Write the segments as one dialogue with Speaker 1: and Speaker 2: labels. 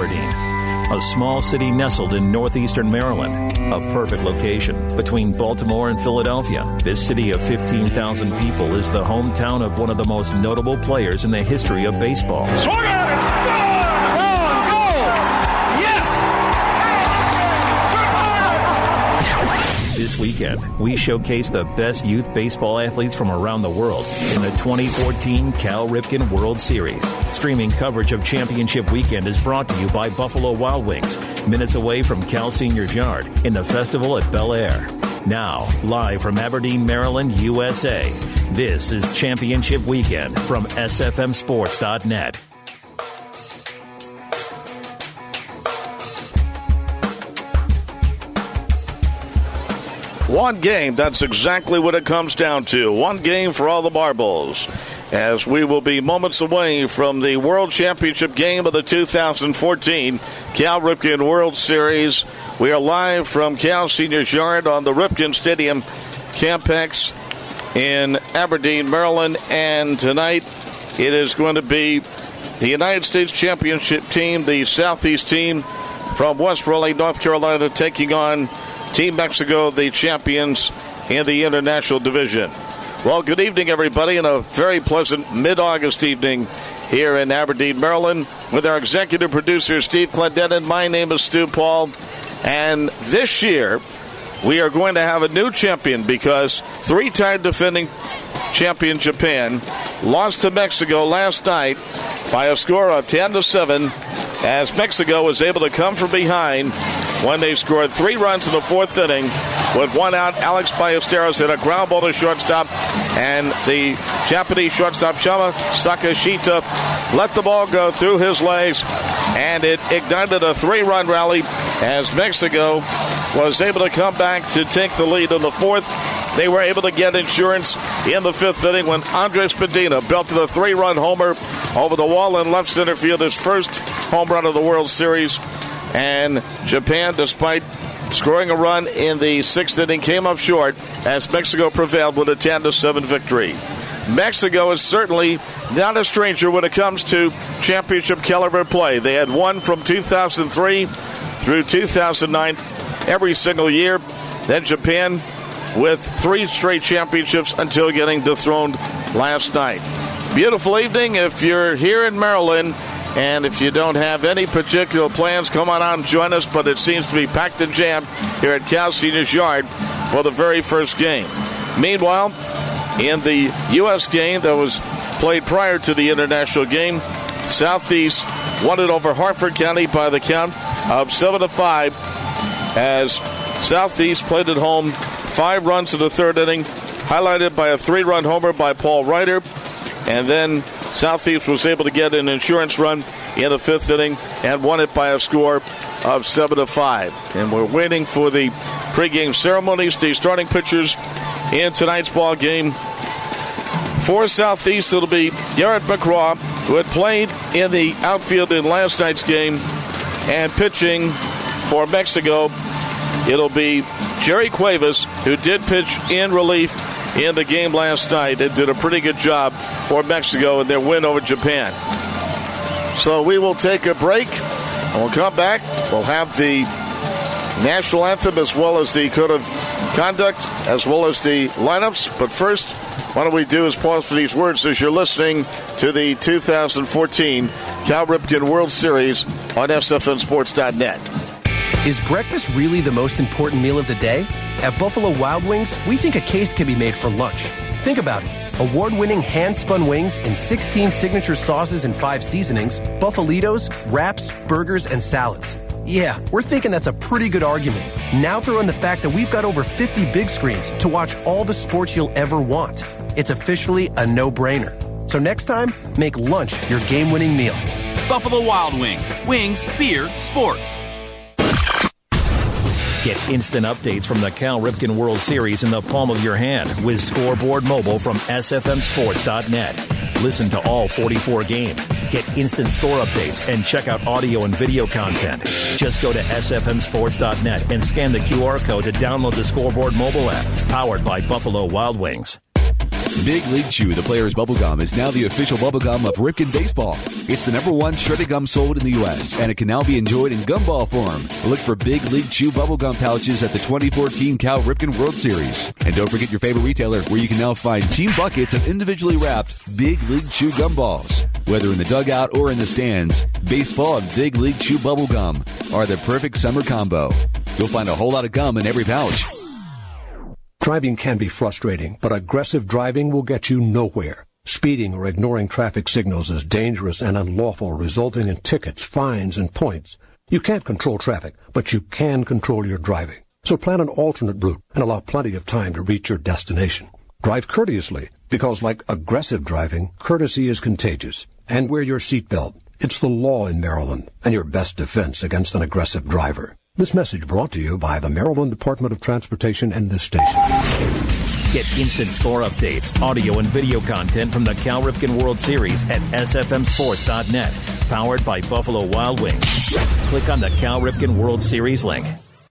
Speaker 1: Aberdeen, a small city nestled in northeastern Maryland, a perfect location between Baltimore and Philadelphia. This city of 15,000 people is the hometown of one of the most notable players in the history of baseball.
Speaker 2: Swung at it!
Speaker 1: This weekend, we showcase the best youth baseball athletes from around the world in the 2014 Cal Ripken World Series. Streaming coverage of Championship Weekend is brought to you by Buffalo Wild Wings, minutes away from Cal Senior's Yard in the festival at Bel Air. Now, live from Aberdeen, Maryland, USA, this is Championship Weekend from SFMSports.net.
Speaker 3: One game, that's exactly what it comes down to. One game for all the marbles. As we will be moments away from the World Championship game of the 2014 Cal Ripken World Series. We are live from Cal Senior's Yard on the Ripken Stadium Campex in Aberdeen, Maryland. And tonight it is going to be the United States Championship team, the Southeast team from West Raleigh, North Carolina, taking on Team Mexico, the champions in the International Division. Well, good evening, everybody, and a very pleasant mid-August evening here in Aberdeen, Maryland, with our executive producer, Steve Clendenin. My name is Stu Paul, and this year we are going to have a new champion because three-time defending champion Japan lost to Mexico last night by a score of 10-7, as Mexico was able to come from behind when they scored 3 runs in the 4th inning. With 1 out, Alex Ballesteros hit a ground ball to shortstop, and the Japanese shortstop Shama Sakashita let the ball go through his legs, and it ignited a 3-run rally as Mexico was able to come back to take the lead in the 4th. They were able to get insurance in the 5th inning when Andres Medina belted a 3-run homer over the wall in left center field, his first home run of the World Series. And Japan, despite scoring a run in the 6th inning, came up short as Mexico prevailed with a 10-7 victory. Mexico is certainly not a stranger when it comes to championship caliber play. They had won from 2003 through 2009 every single year. Then Japan with 3 straight championships until getting dethroned last night. Beautiful evening if you're here in Maryland. And if you don't have any particular plans, come on out and join us. But it seems to be packed and jammed here at Cal Senior's Yard for the very first game. Meanwhile, in the U.S. game that was played prior to the international game, Southeast won it over Harford County by the count of 7-5 as Southeast played at home 5 runs in the 3rd inning, highlighted by a 3-run homer by Paul Ryder. And then Southeast was able to get an insurance run in the 5th inning and won it by a score of 7-5. And we're waiting for the pregame ceremonies. The starting pitchers in tonight's ball game for Southeast, it'll be Garrett McCraw, who had played in the outfield in last night's game, and pitching for Mexico, it'll be Jerry Cuevas, who did pitch in relief in the game last night and did a pretty good job for Mexico in their win over Japan. So we will take a break and we'll come back. We'll have the national anthem as well as the code of conduct as well as the lineups. But first, what we do is pause for these words as you're listening to the 2014 Cal Ripken World Series on SFNSports.net.
Speaker 4: Is breakfast really the most important meal of the day? At Buffalo Wild Wings, we think a case can be made for lunch. Think about it. Award-winning hand-spun wings in 16 signature sauces and 5 seasonings, Buffalitos, wraps, burgers, and salads. Yeah, we're thinking that's a pretty good argument. Now throw in the fact that we've got over 50 big screens to watch all the sports you'll ever want. It's officially a no-brainer. So next time, make lunch your game-winning meal.
Speaker 5: Buffalo Wild Wings. Wings, beer, sports.
Speaker 1: Get instant updates from the Cal Ripken World Series in the palm of your hand with Scoreboard Mobile from SFMSports.net. Listen to all 44 games, get instant score updates, and check out audio and video content. Just go to SFMSports.net and scan the QR code to download the Scoreboard Mobile app, powered by Buffalo Wild Wings.
Speaker 2: Big League Chew, the player's bubblegum, is now the official bubblegum of Ripken Baseball. It's the #1 shredded gum sold in the U.S., and it can now be enjoyed in gumball form. Look for Big League Chew bubblegum pouches at the 2014 Cal Ripken World Series. And don't forget your favorite retailer, where you can now find team buckets of individually wrapped Big League Chew gumballs. Whether in the dugout or in the stands, baseball and Big League Chew bubblegum are the perfect summer combo. You'll find a whole lot of gum in every pouch.
Speaker 6: Driving can be frustrating, but aggressive driving will get you nowhere. Speeding or ignoring traffic signals is dangerous and unlawful, resulting in tickets, fines, and points. You can't control traffic, but you can control your driving. So plan an alternate route and allow plenty of time to reach your destination. Drive courteously, because like aggressive driving, courtesy is contagious. And wear your seatbelt. It's the law in Maryland, and your best defense against an aggressive driver. This message brought to you by the Maryland Department of Transportation and this station.
Speaker 1: Get instant score updates, audio and video content from the Cal Ripken World Series at sfmsports.net. Powered by Buffalo Wild Wings. Click on the Cal Ripken World Series link.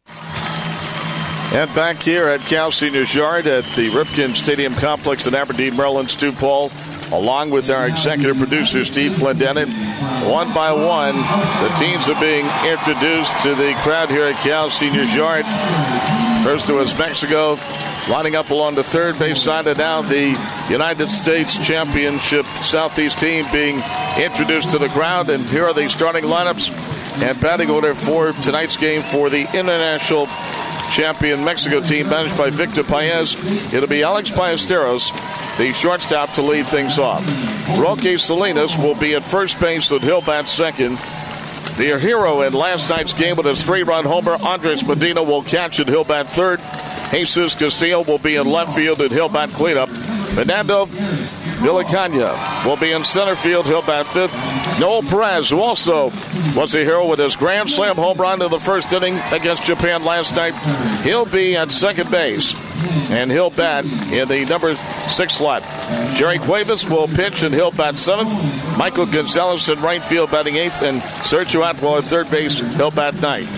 Speaker 3: And back here at Cal Seniors Yard at the Ripken Stadium Complex in Aberdeen, Maryland, Stu Paul, along with our executive producer, Steve Clendenin. One by one, the teams are being introduced to the crowd here at Cal Seniors Yard. First it was Mexico, lining up along the third base side, and now the United States Championship Southeast team being introduced to the crowd. And here are the starting lineups and batting order for tonight's game for the international champion Mexico team, managed by Victor Paez. It'll be Alex Ballesteros, the shortstop, to lead things off. Roque Salinas will be at first base, and he'll bat second. The hero in last night's game with his 3-run homer, Andres Medina, will catch and he'll bat third. Jesus Castillo will be in left field and he'll bat cleanup. Fernando Villacana will be in center field. He'll bat fifth. Noel Perez, who also was a hero with his grand slam home run in the first inning against Japan last night, he'll be at second base, and he'll bat in the number 6 slot. Jerry Cuevas will pitch, and he'll bat 7th. Michael Gonzalez in right field batting 8th, and Sergio Atwell at third base, he'll bat 9th.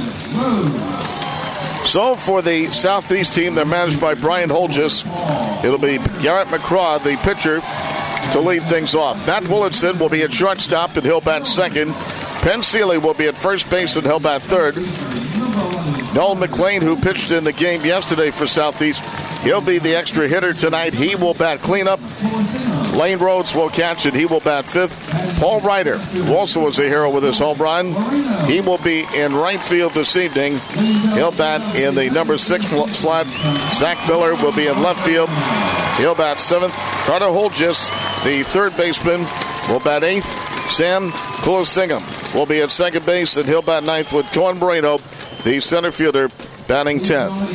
Speaker 3: So for the Southeast team, they're managed by Brian Holgis. It'll be Garrett McCraw, the pitcher, to lead things off. Matt Willardson will be at shortstop, and he'll bat second. Penn Seeley will be at first base, and he'll bat third. Noel McLean, who pitched in the game yesterday for Southeast, he'll be the extra hitter tonight. He will bat cleanup. Lane Rhodes will catch it. He will bat fifth. Paul Ryder, who also was a hero with his home run, he will be in right field this evening. He'll bat in the number 6 slot. Zach Miller will be in left field. He'll bat 7th. Carter Holgis, the third baseman, will bat 8th. Sam Kulosingham will be at second base, and he'll bat 9th, with Cohen Moreno, the center fielder, batting 10th.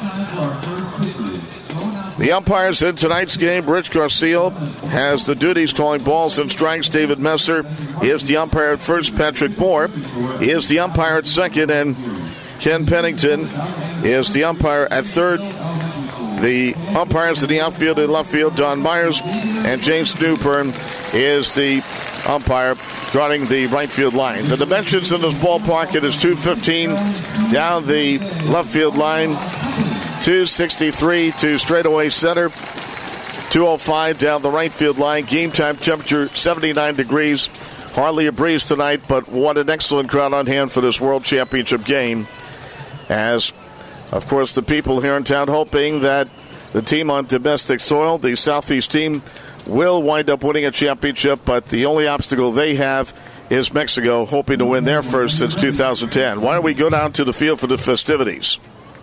Speaker 3: The umpires in tonight's game, Rich Garcia has the duties calling balls and strikes. David Messer is the umpire at first. Patrick Moore is the umpire at second. And Ken Pennington is the umpire at third. The umpires in the outfield and left field, Don Myers, and James Newburn is the umpire guarding the right field line. The dimensions in this ballpark, it is 215 down the left field line, 263 to straightaway center, 205 down the right field line. Game time temperature 79 degrees. Hardly a breeze tonight, but what an excellent crowd on hand for this World Championship game. As, of course, the people here in town hoping that the team on domestic soil, the Southeast team, will wind up winning a championship, but the only obstacle they have is Mexico, hoping to win their first since 2010. Why don't we go down to the field for the festivities?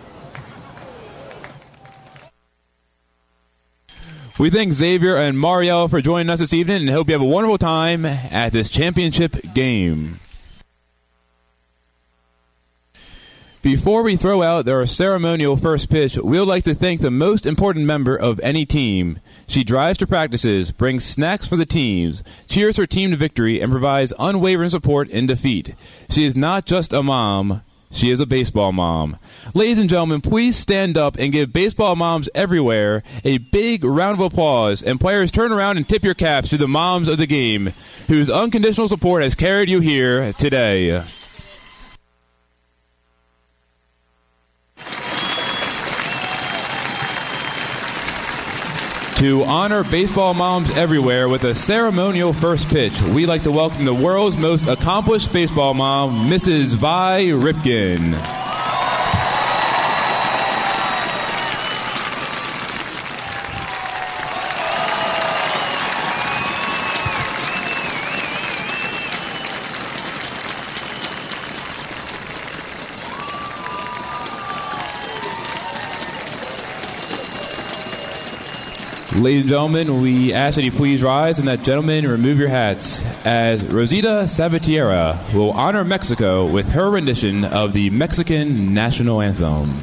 Speaker 7: We thank Xavier and Mario for joining us this evening, and hope you have a wonderful time at this championship game. Before we throw out their ceremonial first pitch, we would like to thank the most important member of any team. She drives to practices, brings snacks for the teams, cheers her team to victory, and provides unwavering support in defeat. She is not just a mom. She is a baseball mom. Ladies and gentlemen, please stand up and give baseball moms everywhere a big round of applause. And players, turn around and tip your caps to the moms of the game, whose unconditional support has carried you here today. To honor baseball moms everywhere with a ceremonial first pitch, we'd like to welcome the world's most accomplished baseball mom, Mrs. Vi Ripken. Ladies and gentlemen, we ask that you please rise and that gentlemen remove your hats as Rosita Salvatierra will honor Mexico with her rendition of the Mexican national anthem.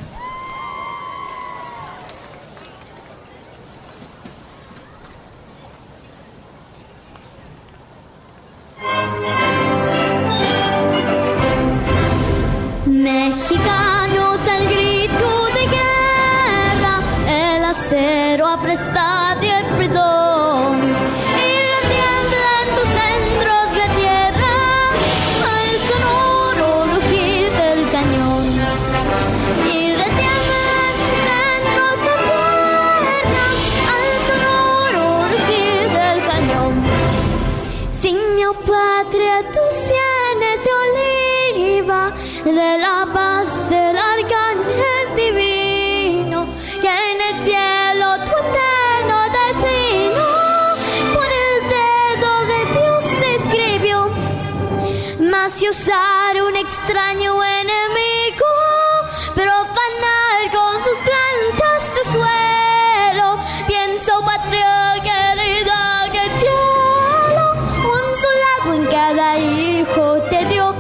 Speaker 8: Mexicanos al grito de guerra, el acero aprestado y el perdón, y retiembla en sus centros la tierra al sonoro rugir del cañón, y retiembla en sus centros la tierra al sonoro rugir del cañón. Signo patria, tus sienes de oliva, de la paz del arcángel divino, que en el cielo tu eterno destino por el dedo de Dios se escribió. Mas si usar un extraño enemigo, profanar con sus plantas tu suelo, pienso patria querida que el cielo un soldado en cada hijo te dio.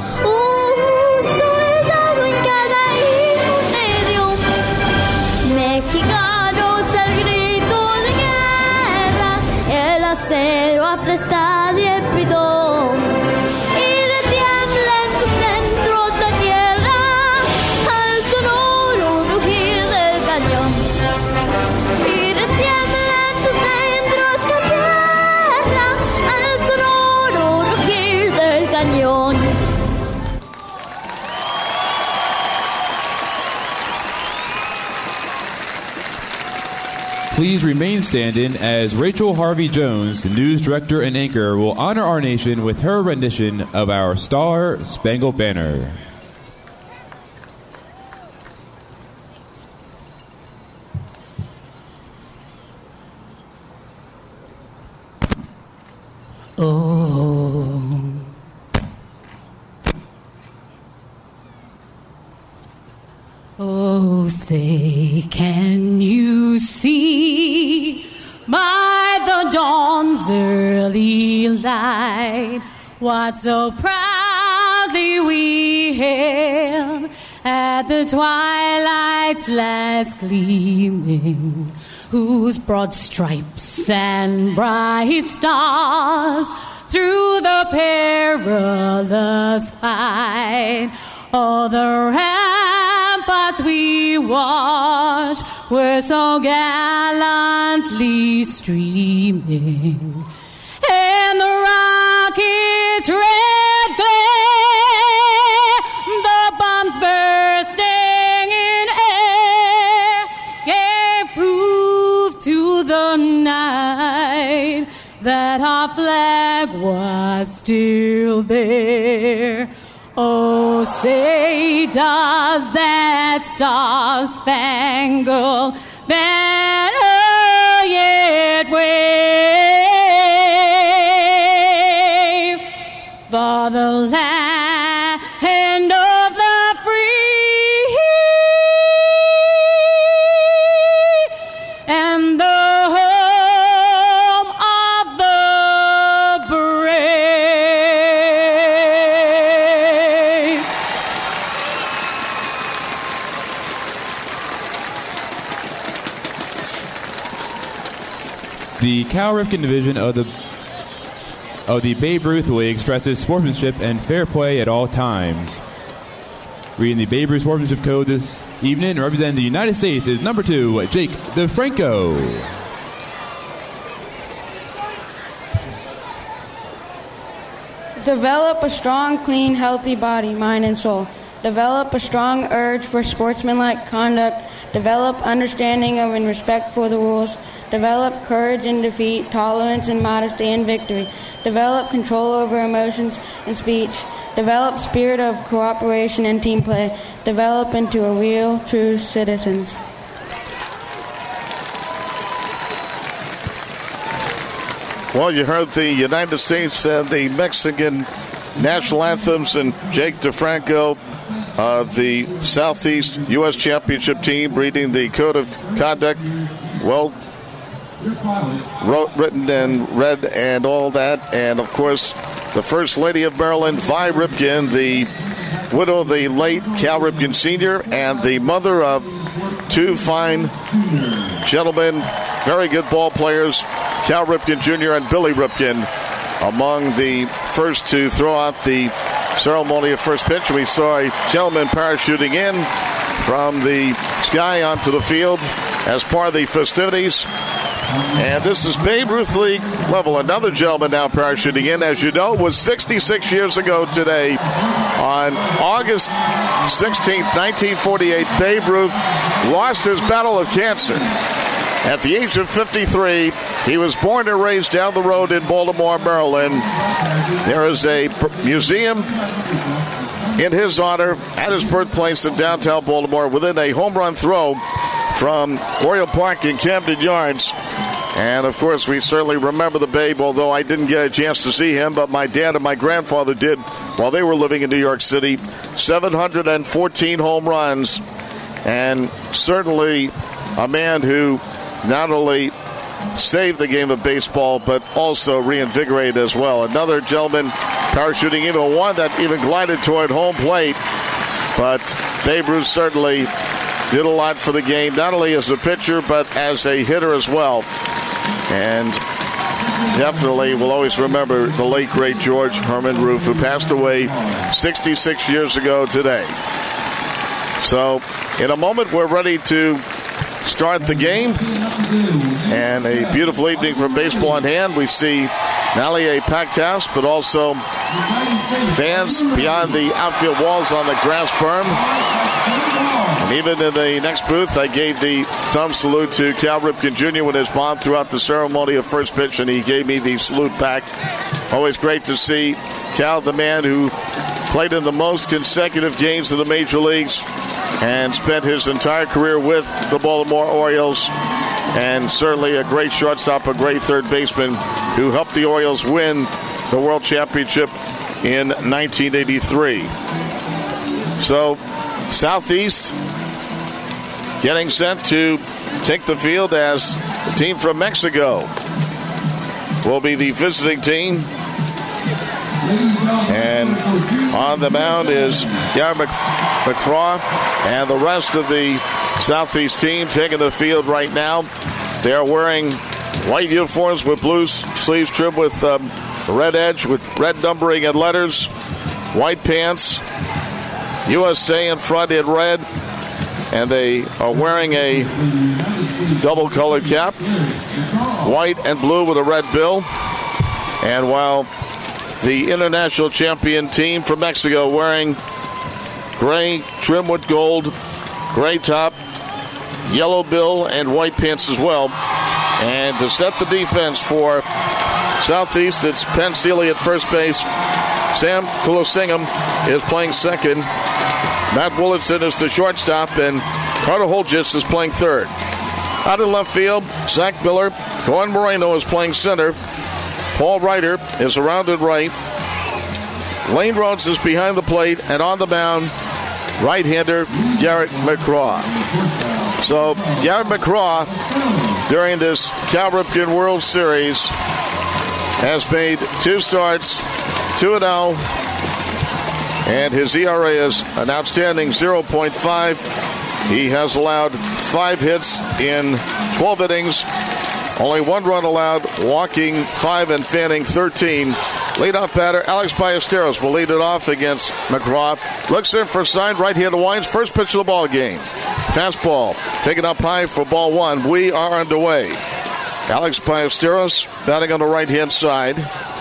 Speaker 8: Mexicanos al grito de guerra, el acero aplastado y el pridón, y retiembla en sus centros la tierra al sonoro rugir del cañón, y retiembla en sus centros la tierra al sonoro rugir del cañón.
Speaker 7: Please remain standing as Rachel Harvey Jones, the news director and anchor, will honor our nation with her rendition of our Star Spangled Banner.
Speaker 9: Oh, oh, say, can you see by the dawn's early light what so proudly we hailed at the twilight's last gleaming, whose broad stripes and bright stars through the perilous fight all the ramparts we watched were so gallantly streaming, and the rocket's red glare, the bombs bursting in air, gave proof to the night that our flag was still there. Oh, say, does that star-spangled banner yet wave for the land of the free and the home of the brave?
Speaker 7: The Cal Ripken division of the Babe Ruth League stresses sportsmanship and fair play at all times. Reading the Babe Ruth Sportsmanship Code this evening, representing the United States is number 2, Jake DeFranco.
Speaker 10: Develop a strong, clean, healthy body, mind, and soul. Develop a strong urge for sportsmanlike conduct. Develop understanding of and respect for the rules. Develop courage in defeat, tolerance and modesty in victory. Develop control over emotions and speech. Develop spirit of cooperation and team play. Develop into a real, true citizens.
Speaker 3: Well, you heard the United States and the Mexican national anthems, and Jake DeFranco, the Southeast U.S. Championship team, reading the Code of Conduct. Well, written and read and all that. And, of course, the First Lady of Maryland, Vi Ripken, the widow of the late Cal Ripken Sr., and the mother of two fine gentlemen, very good ball players, Cal Ripken Jr. and Billy Ripken, among the first to throw out the ceremony of first pitch. We saw a gentleman parachuting in from the sky onto the field as part of the festivities. And this is Babe Ruth League level. Another gentleman now parachuting in. As you know, it was 66 years ago today. On August 16th, 1948, Babe Ruth lost his battle of cancer. At the age of 53, he was born and raised down the road in Baltimore, Maryland. There is a museum in his honor at his birthplace in downtown Baltimore, within a home run throw from Oriole Park in Camden Yards. And, of course, we certainly remember the Babe, although I didn't get a chance to see him, but my dad and my grandfather did while they were living in New York City. 714 home runs, and certainly a man who not only saved the game of baseball, but also reinvigorated as well. Another gentleman parachuting, even one that even glided toward home plate. But Babe Ruth certainly did a lot for the game, not only as a pitcher, but as a hitter as well. And definitely we'll always remember the late, great George Herman Ruth, who passed away 66 years ago today. So in a moment, we're ready to start the game. And a beautiful evening from Baseball in Hand. We see not only a packed house, but also fans beyond the outfield walls on the grass berm. And even in the next booth, I gave the thumb salute to Cal Ripken Jr. with his mom throughout the ceremony of first pitch, and he gave me the salute back. Always great to see Cal, the man who played in the most consecutive games of the major leagues and spent his entire career with the Baltimore Orioles, and certainly a great shortstop, a great third baseman who helped the Orioles win the World Championship in 1983. So Southeast getting set to take the field as the team from Mexico will be the visiting team. And on the mound is Gary McCraw and the rest of the Southeast team taking the field right now. They are wearing white uniforms with blue sleeves trimmed with red edge with red numbering and letters, white pants, USA in front in red, and they are wearing a double-colored cap, white and blue with a red bill. And while the international champion team from Mexico wearing gray trim with gold, gray top, yellow bill, and white pants as well. And to set the defense for Southeast, it's Penn Seeley at first base. Sam Kulosingham is playing second. Matt Willitson is the shortstop, and Carter Holgis is playing third. Out in left field, Zach Miller. Cohen Moreno is playing center. Paul Reiter is around at right. Lane Rhodes is behind the plate, and on the mound, right-hander Garrett McCraw. So Garrett McCraw, during this Cal Ripken World Series, has made 2 starts, 2-0, and his ERA is an outstanding 0.5. He has allowed 5 hits in 12 innings, only 1 run allowed, walking 5 and fanning 13. Leadoff batter Alex Ballesteros will lead it off against McCraw. Looks in for a sign, right-hander winds, first pitch of the ball game. Fastball taken up high for ball 1. We are underway. Alex Ballesteros batting on the right-hand side,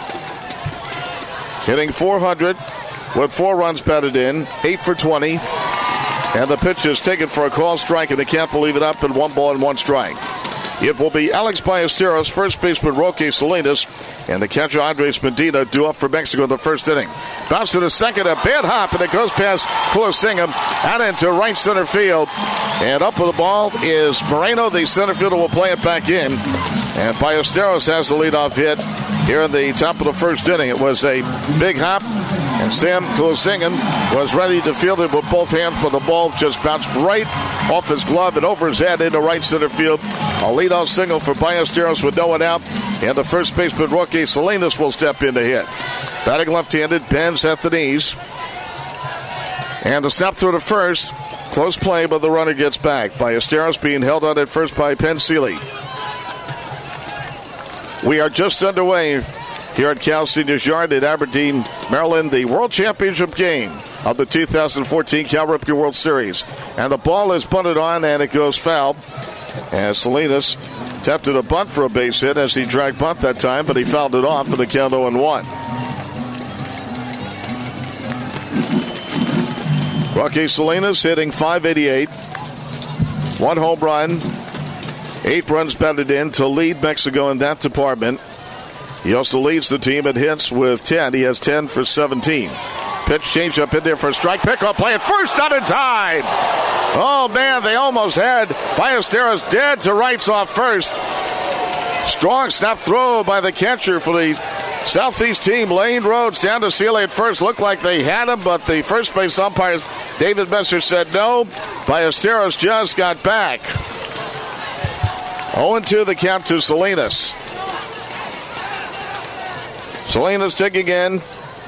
Speaker 3: hitting .400 with 4 runs batted in, 8 for 20. And the pitch is taken for a call strike, and they can't believe it up in 1 ball and 1 strike. It will be Alex Ballesteros, first baseman Roque Salinas, and the catcher Andres Medina due up for Mexico in the first inning. Bounce to the second, a bad hop, and it goes past Kulasingam out into right center field. And up with the ball is Moreno. The center fielder will play it back in. And Ballesteros has the leadoff hit here in the top of the first inning. It was a big hop, and Sam Kulasingam was ready to field it with both hands, but the ball just bounced right off his glove and over his head into right center field. A leadoff single for Ballesteros with no one out, and the first baseman Roque Salinas will step in to hit. Batting left-handed, bends at the knees. And the snap through to first. Close play, but the runner gets back. Ballesteros being held on at first by Pensili. We are just underway here at Cal Seniors Yard in Aberdeen, Maryland, the World Championship game of the 2014 Cal Ripken World Series. And the ball is bunted on, and it goes foul. As Salinas attempted a bunt for a base hit as he dragged bunt that time, but he fouled it off for the count 0-1. Roque Salinas hitting .588, 1 home run, 8 runs batted in to lead Mexico in that department. He also leads the team in hits with 10. He has 10 for 17. Pitch change up in there for a strike. Pickoff play at first, not in time. Oh, man, they almost had Ballesteros dead to rights off first. Strong snap throw by the catcher for the Southeast team. Lane Rhodes down to Sealy at first. Looked like they had him, but the first base umpires, David Messer, said no. Ballesteros just got back. 0-2 the count to Salinas. Salinas digging in.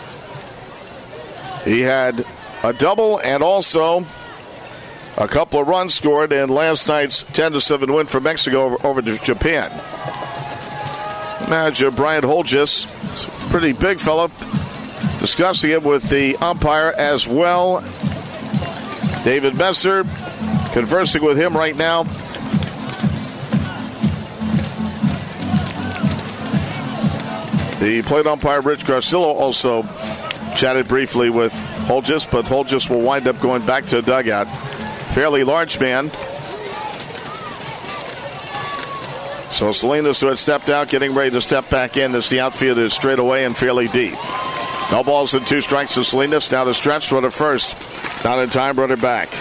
Speaker 3: He had a double and also a couple of runs scored in last night's 10-7 win for Mexico over to Japan. Manager Brian Holgis, pretty big fella, discussing it with the umpire as well. David Messer conversing with him right now. The plate umpire Rich Garcillo also chatted briefly with Holgis, but Holgis will wind up going back to the dugout. Fairly large man. So Salinas, who had stepped out, getting ready to step back in as the outfield is straight away and fairly deep. No balls and 2 strikes to Salinas. Now to stretch, runner first. Not in time, runner back.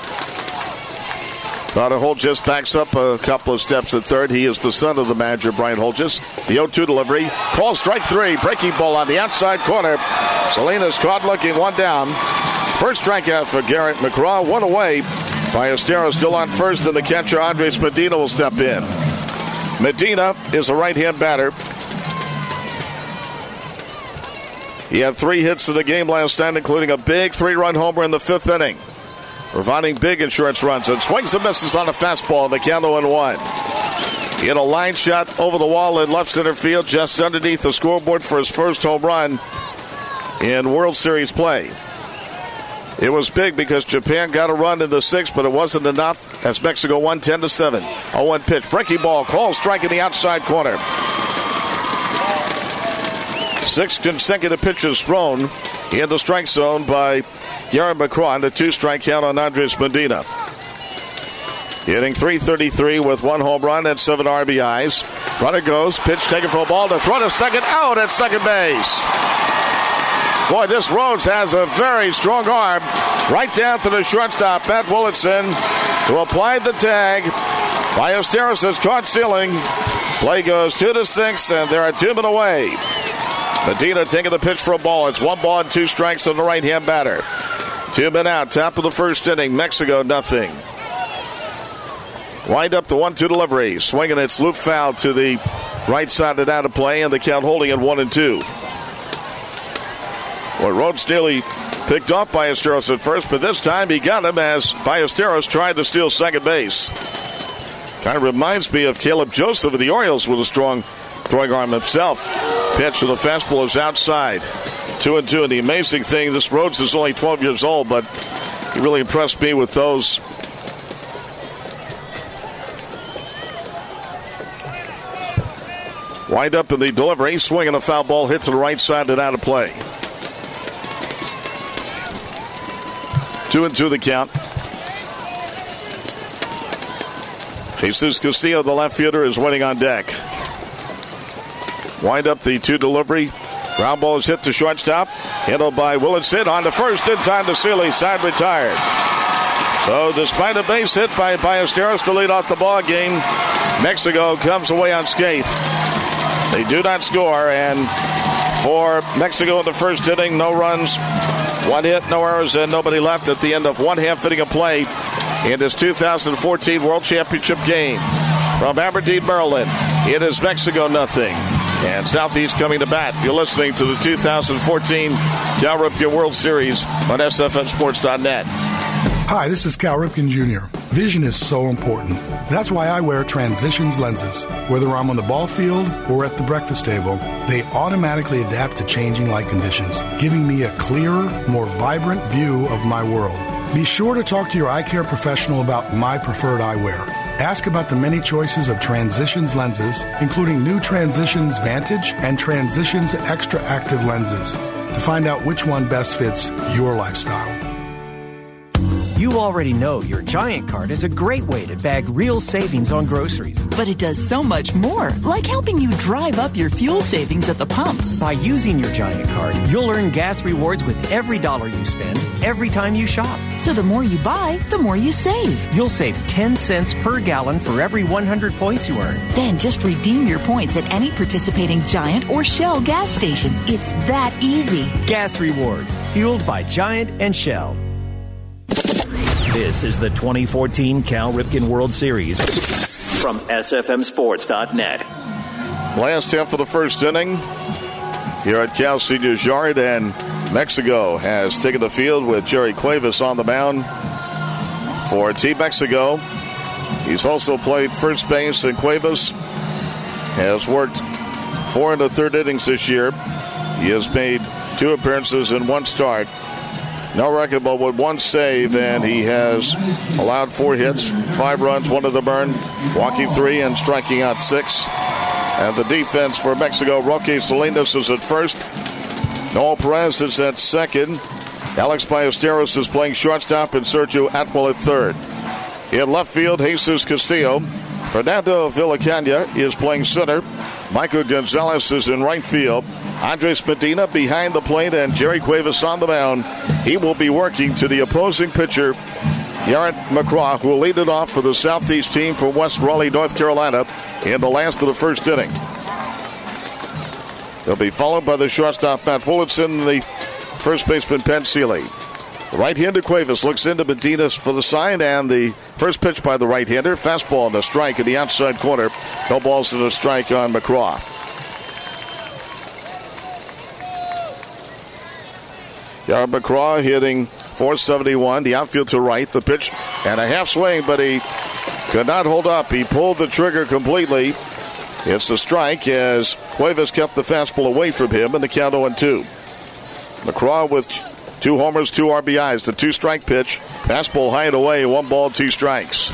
Speaker 3: Brian Holgis backs up a couple of steps at third. He is the son of the manager, Brian Holgis. The 0-2 delivery. Call strike 3. Breaking ball on the outside corner. Salinas caught looking, 1 down. First strikeout for Garrett McCraw. 1 away. Ballesteros still on first, and the catcher Andres Medina will step in. Medina is a right-hand batter. He had 3 hits in the game last night, including a big 3-run homer in the 5th inning. Providing big insurance runs and swings and misses on a fastball. The count 0-1. He had a line shot over the wall in left center field, just underneath the scoreboard for his first home run in World Series play. It was big because Japan got a run in the 6th, but it wasn't enough as Mexico won 10-7. 0-1 pitch. Breaking ball. Call strike in the outside corner. 6 consecutive pitches thrown in the strike zone by Garrett McCraw, and a 2-strike count on Andres Medina. Hitting .333 with 1 home run and 7 RBIs. Runner goes, pitch taken for a ball to throw to second, out at second base. Boy, this Rhodes has a very strong arm. Right down to the shortstop, Matt Willetson, to apply the tag. Ballesteros is caught stealing. Play goes 2-6, and there are 2 men away. Medina taking the pitch for a ball. It's 1 ball and 2 strikes on the right-hand batter. 2 men out, top of the first inning. Mexico, nothing. Wind up the 1-2 delivery. Swinging its loop foul to the right side and out of play, and the count holding at 1-2. Well, Rhodes nearly picked off Ballesteros at first, but this time he got him as Ballesteros tried to steal second base. Kind of reminds me of Caleb Joseph of the Orioles with a strong throwing arm himself. Pitch to the fastball is outside. 2-2, and the amazing thing, this Rhodes is only 12 years old, but he really impressed me with those. Wind up in the delivery, swinging a foul ball, hit to the right side and out of play. 2-2 the count. Jesus Castillo, the left fielder, is waiting on deck. Wind up the 2 delivery. Ground ball is hit to shortstop. Handled by Willetson on to first in time to Seeley. Side retired. So despite a base hit by Ballesteros to lead off the ball game, Mexico comes away unscathed. They do not score, and for Mexico in the first inning, no runs, 1 hit, no errors, and nobody left at the end of 1/2 inning of play in this 2014 World Championship game. From Aberdeen, Maryland, it is Mexico nothing. And Southeast coming to bat. You're listening to the 2014 Cal Ripken World Series on SFNSports.net.
Speaker 11: Hi, this is Cal Ripken Jr. Vision is so important. That's why I wear Transitions lenses. Whether I'm on the ball field or at the breakfast table, they automatically adapt to changing light conditions, giving me a clearer, more vibrant view of my world. Be sure to talk to your eye care professional about my preferred eyewear. Ask about the many choices of Transitions lenses, including new Transitions Vantage and Transitions Extra Active lenses, to find out which one best fits your lifestyle.
Speaker 12: You already know your Giant Card is a great way to bag real savings on groceries.
Speaker 13: But it does so much more, like helping you drive up your fuel savings at the pump.
Speaker 12: By using your Giant Card, you'll earn gas rewards with every dollar you spend, every time you shop.
Speaker 13: So the more you buy, the more you save.
Speaker 12: You'll save 10 cents per gallon for every 100 points you earn.
Speaker 13: Then just redeem your points at any participating Giant or Shell gas station. It's that easy.
Speaker 12: Gas rewards, fueled by Giant and Shell.
Speaker 1: This is the 2014 Cal Ripken World Series from SFMSports.net.
Speaker 3: Last half of the first inning here at Cal Seniors Yard, and Mexico has taken the field with Jerry Cuevas on the mound for Team Mexico. He's also played first base, and Cuevas has worked 4 in the third innings this year. He has made 2 appearances and 1 start. No record, but with 1 save, and he has allowed 4 hits, 5 runs, 1 to the burn, walking 3 and striking out 6. And the defense for Mexico, Roque Salinas is at first. Noel Perez is at second. Alex Ballesteros is playing shortstop, and Sergio Atwell at third. In left field, Jesus Castillo. Fernando Villacaña is playing center. Michael Gonzalez is in right field. Andres Medina behind the plate, and Jerry Cuevas on the mound. He will be working to the opposing pitcher, Yaret McCraw, who will lead it off for the Southeast team from West Raleigh, North Carolina, in the last of the first inning. They'll be followed by the shortstop, Matt Willetson, and the first baseman, Penn Seeley. The right-hander Cuevas looks into Medina for the sign, and the first pitch by the right-hander, fastball and a strike in the outside corner. No balls and a strike on McCraw. Yaret McCraw hitting .471, the outfield to right, the pitch and a half swing, but he could not hold up. He pulled the trigger completely. It's a strike as Cuevas kept the fastball away from him, and the count 0-2. McCraw with 2 homers, 2 RBIs, the 2-strike pitch. Fastball high and away, 1 ball, 2 strikes.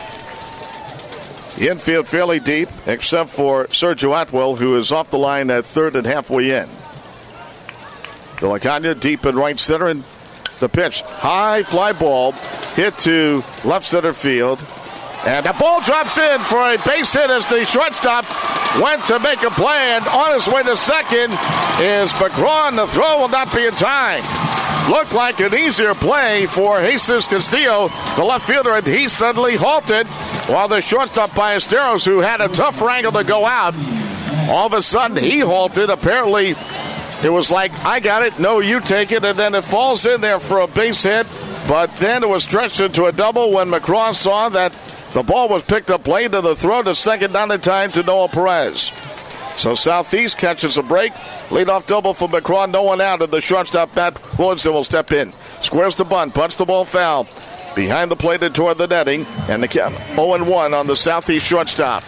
Speaker 3: Infield fairly deep, except for Sergio Atwell, who is off the line at third and halfway in. Villacaña deep in right center, and the pitch, high fly ball, hit to left center field. And the ball drops in for a base hit as the shortstop went to make a play, and on his way to second is McCraw, and the throw will not be in time. Looked like an easier play for Jesus Castillo, the left fielder, and he suddenly halted while the shortstop Ballesteros, who had a tough wrangle to go out, all of a sudden he halted. Apparently it was like, I got it, no, you take it, and then it falls in there for a base hit, but then it was stretched into a double when McCraw saw that the ball was picked up late, and the throw to second down in time to Noel Perez. So Southeast catches a break. Leadoff double for McCraw, no one out, and the shortstop Matt Willetson will step in. Squares the bunt, punts the ball foul. Behind the plate and toward the netting, and the count 0-1 on the Southeast shortstop.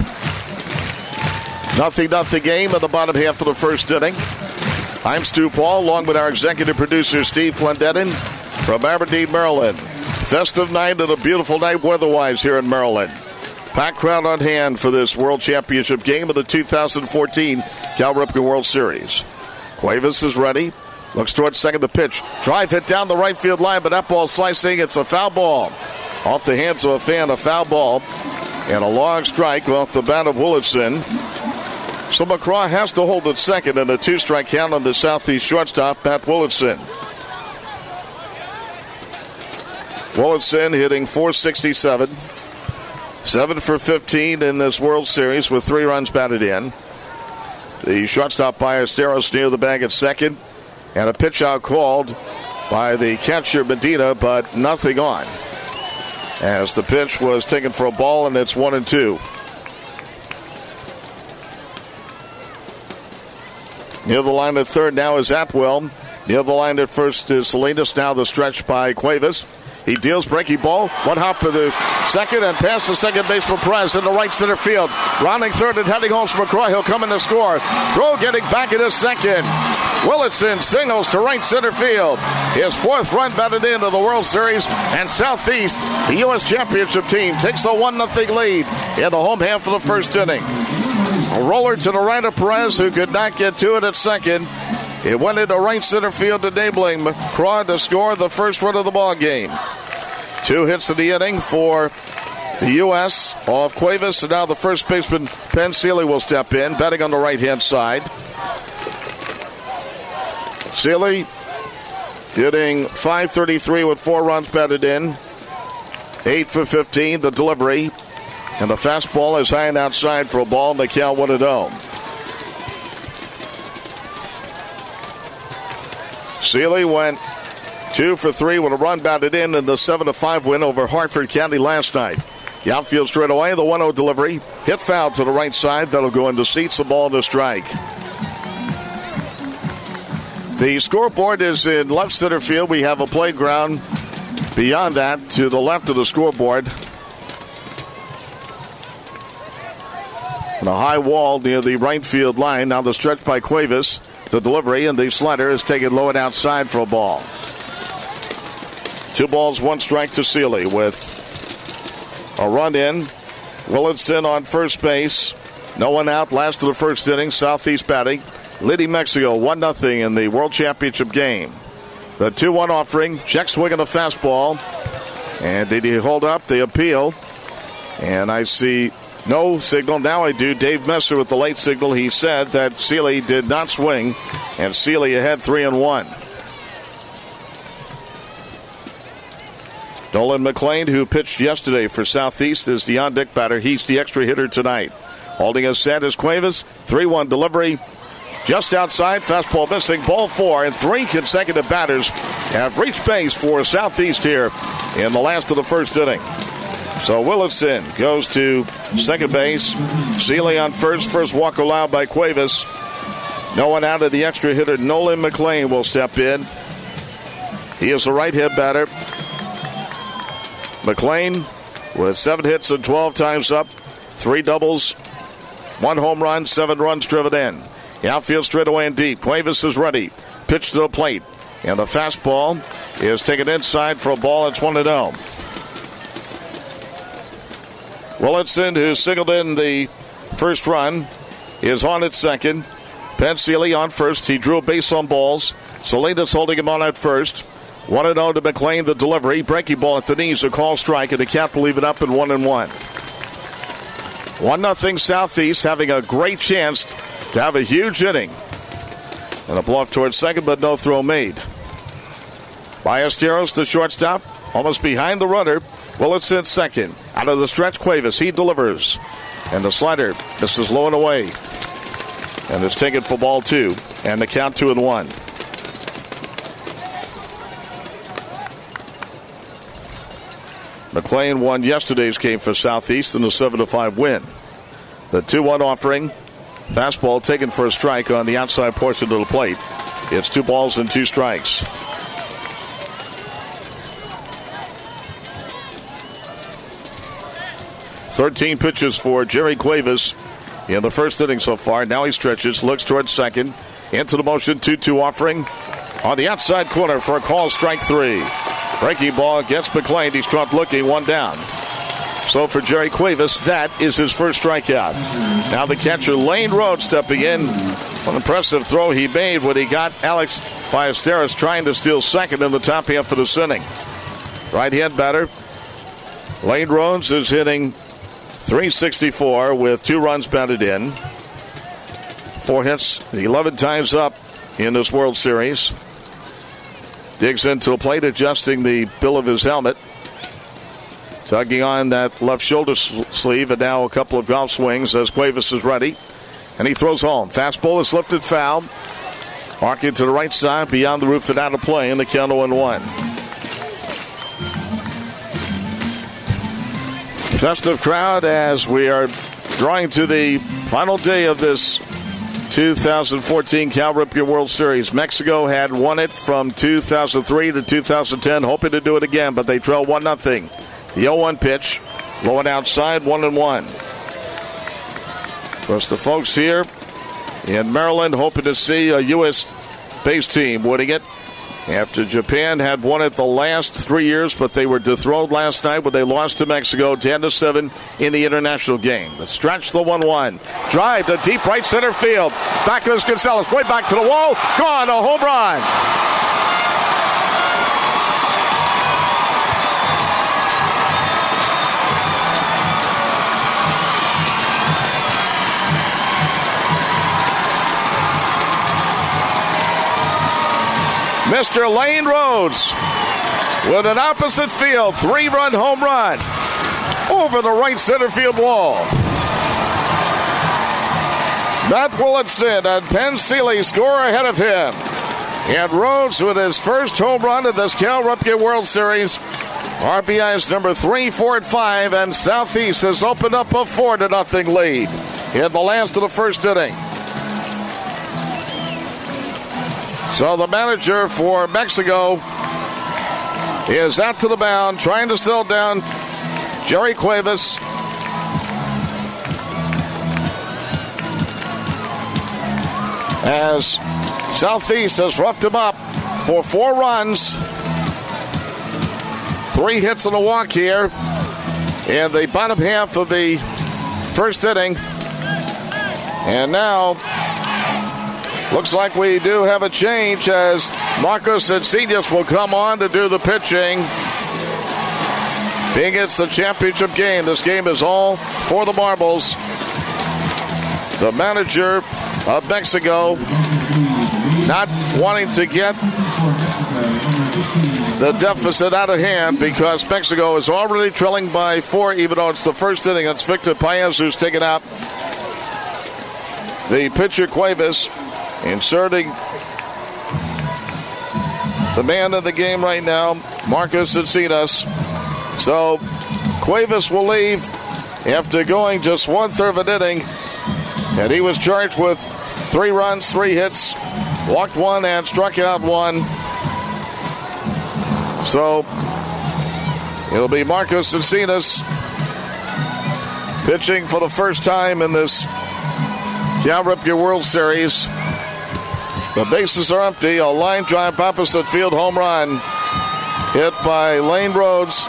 Speaker 3: 0-0 game in the bottom half of the first inning. I'm Stu Paul, along with our executive producer Steve Glendetton from Aberdeen, Maryland. Festive night and a beautiful night weather-wise here in Maryland. Packed crowd on hand for this World Championship game of the 2014 Cal Ripken World Series. Cuevas is ready. Looks towards second, the pitch. Drive hit down the right field line, but that ball slicing. It's a foul ball. Off the hands of a fan, a foul ball. And a long strike off the bat of Willitson. So McCraw has to hold at second and a 2-strike count on the Southeast shortstop, Pat Willitson. Willitson hitting .467. 7 for 15 in this World Series with 3 runs batted in. The shortstop Ballesteros near the bag at second. And a pitch out called by the catcher Medina, but nothing on. As the pitch was taken for a ball, and it's 1-2. Near the line at third now is Atwell. Near the line at first is Salinas. Now the stretch by Cuevas. He deals breaking ball. One hop to the second and past the second baseman Perez in the right center field. Rounding third and heading home for McCraw. He'll come in to score. Throw getting back in his second. Willitson singles to right center field. His 4th run batted into the World Series. And Southeast, the U.S. Championship team, takes a 1-0 lead in the home half of the first inning. A roller to the right of Perez, who could not get to it at second. It went into right center field, enabling McCraw to score the first run of the ball game. 2 hits in the inning for the U.S. off Cuevas, and now the first baseman, Penn Seeley, will step in, batting on the right-hand side. Seeley hitting .533 with 4 runs batted in. 8 for 15, the delivery. And the fastball is high and outside for a ball, and the count 1-0. Seeley went 2 for 3 with a run batted in the 7-5 win over Hartford County last night. The outfield straight away, the 1-0 delivery. Hit foul to the right side. That'll go into seats, the ball to strike. The scoreboard is in left center field. We have a playground beyond that to the left of the scoreboard. And a high wall near the right field line. Now the stretch by Cuevas. The delivery and the slider is taken low and outside for a ball. 2 balls, 1 strike to Seeley with a run in. Willitson on first base. No one out. Last of the first inning. Southeast batting. Leading Mexico 1-0 in the World Championship game. The 2-1 offering. Check swing on the fastball. And did he hold up the appeal? And I see no signal. Now I do. Dave Messer with the late signal. He said that Seeley did not swing. And Seeley ahead 3-1. Nolan McLean, who pitched yesterday for Southeast, is the on-deck batter. He's the extra hitter tonight. Holding us set is Cuevas. 3-1 delivery. Just outside. Fastball missing. Ball 4. And 3 consecutive batters have reached base for Southeast here in the last of the first inning. So Willitson goes to second base. Seeley on first. First walk allowed by Cuevas. No one out of the extra hitter. Nolan McLean will step in. He is a right-hand batter. McLean with 7 hits and 12 times up. 3 doubles. 1 home run. 7 runs driven in. The outfield straight away and deep. Cuevas is ready. Pitch to the plate. And the fastball is taken inside for a ball. It's 1-0. Willitson, who singled in the first run, is on at second. Penn Seeley on first. He drew a base on balls. Salinas holding him on at first. 1-0 to McLean, the delivery. Breaking ball at the knees, a call strike, and the count will leave it up at 1-1. 1-0 Southeast, having a great chance to have a huge inning. And a bluff towards second, but no throw made. Ballesteros, the shortstop, almost behind the runner. Willitson second. Out of the stretch, Cuevas. He delivers. And the slider, this is low and away. And it's taken for ball 2. And the count 2-1. McLean won yesterday's game for Southeast in a 7-5 win. The 2-1 offering. Fastball taken for a strike on the outside portion of the plate. It's 2 balls and 2 strikes. Thirteen pitches for Jerry Cuevas in the first inning so far. Now he stretches, looks towards second. Into the motion, 2-2 offering. On the outside corner for a call, strike 3. Breaking ball against McLean. He's caught looking, 1 down. So for Jerry Cuevas, that is his first strikeout. Now the catcher, Lane Rhodes, stepping in. An impressive throw he made when he got Alex Ballesteros trying to steal second in the top half of this inning. Right-hand batter. Lane Rhodes is hitting .364 with 2 runs batted in. 4 hits, 11 times up in this World Series. Digs into the plate, adjusting the bill of his helmet. Tugging on that left shoulder sleeve, and now a couple of golf swings as Cuevas is ready. And he throws home. Fastball is lifted foul. Arcing to the right side, beyond the roof and out of play, in the count 0-1. Festive crowd as we are drawing to the final day of this 2014 Cal Ripken World Series. Mexico had won it from 2003 to 2010, hoping to do it again, but they trail 1-0. The 0-1 pitch, low and outside, 1-1. Of course, the folks here in Maryland hoping to see a U.S.-based team winning it after Japan had won it the last 3 years, but they were dethroned last night when they lost to Mexico 10-7 in the international game. The stretch, the 1-1. Drive to deep right center field. Back goes Gonzalez, way back to the wall. Gone, a home run. Mr. Lane Rhodes with an opposite field 3-run home run over the right center field wall. Matt Willetson and Penn Seeley score ahead of him. And Rhodes with his first home run in this Cal Ripken World Series. RBI's number 3, 4, and 5, and Southeast has opened up a 4-0 lead in the last of the first inning. So the manager for Mexico is out to the mound, trying to settle down Jerry Cuevas. As Southeast has roughed him up for 4 runs, 3 hits and a walk here in the bottom half of the first inning. And now looks like we do have a change as Marcos Encinas will come on to do the pitching. Being it's the championship game, this game is all for the marbles. The manager of Mexico not wanting to get the deficit out of hand because Mexico is already trailing by 4, even though it's the first inning. It's Victor Paez who's taken out the pitcher Cuevas. Inserting the man of the game right now, Marcos Encinas. So Cuevas will leave after going just 1/3 of an inning. And he was charged with 3 runs, 3 hits, walked 1 and struck out 1. So it'll be Marcos Encinas pitching for the first time in this Cal Ripken World Series. The bases are empty. A line drive opposite field home run hit by Lane Rhodes.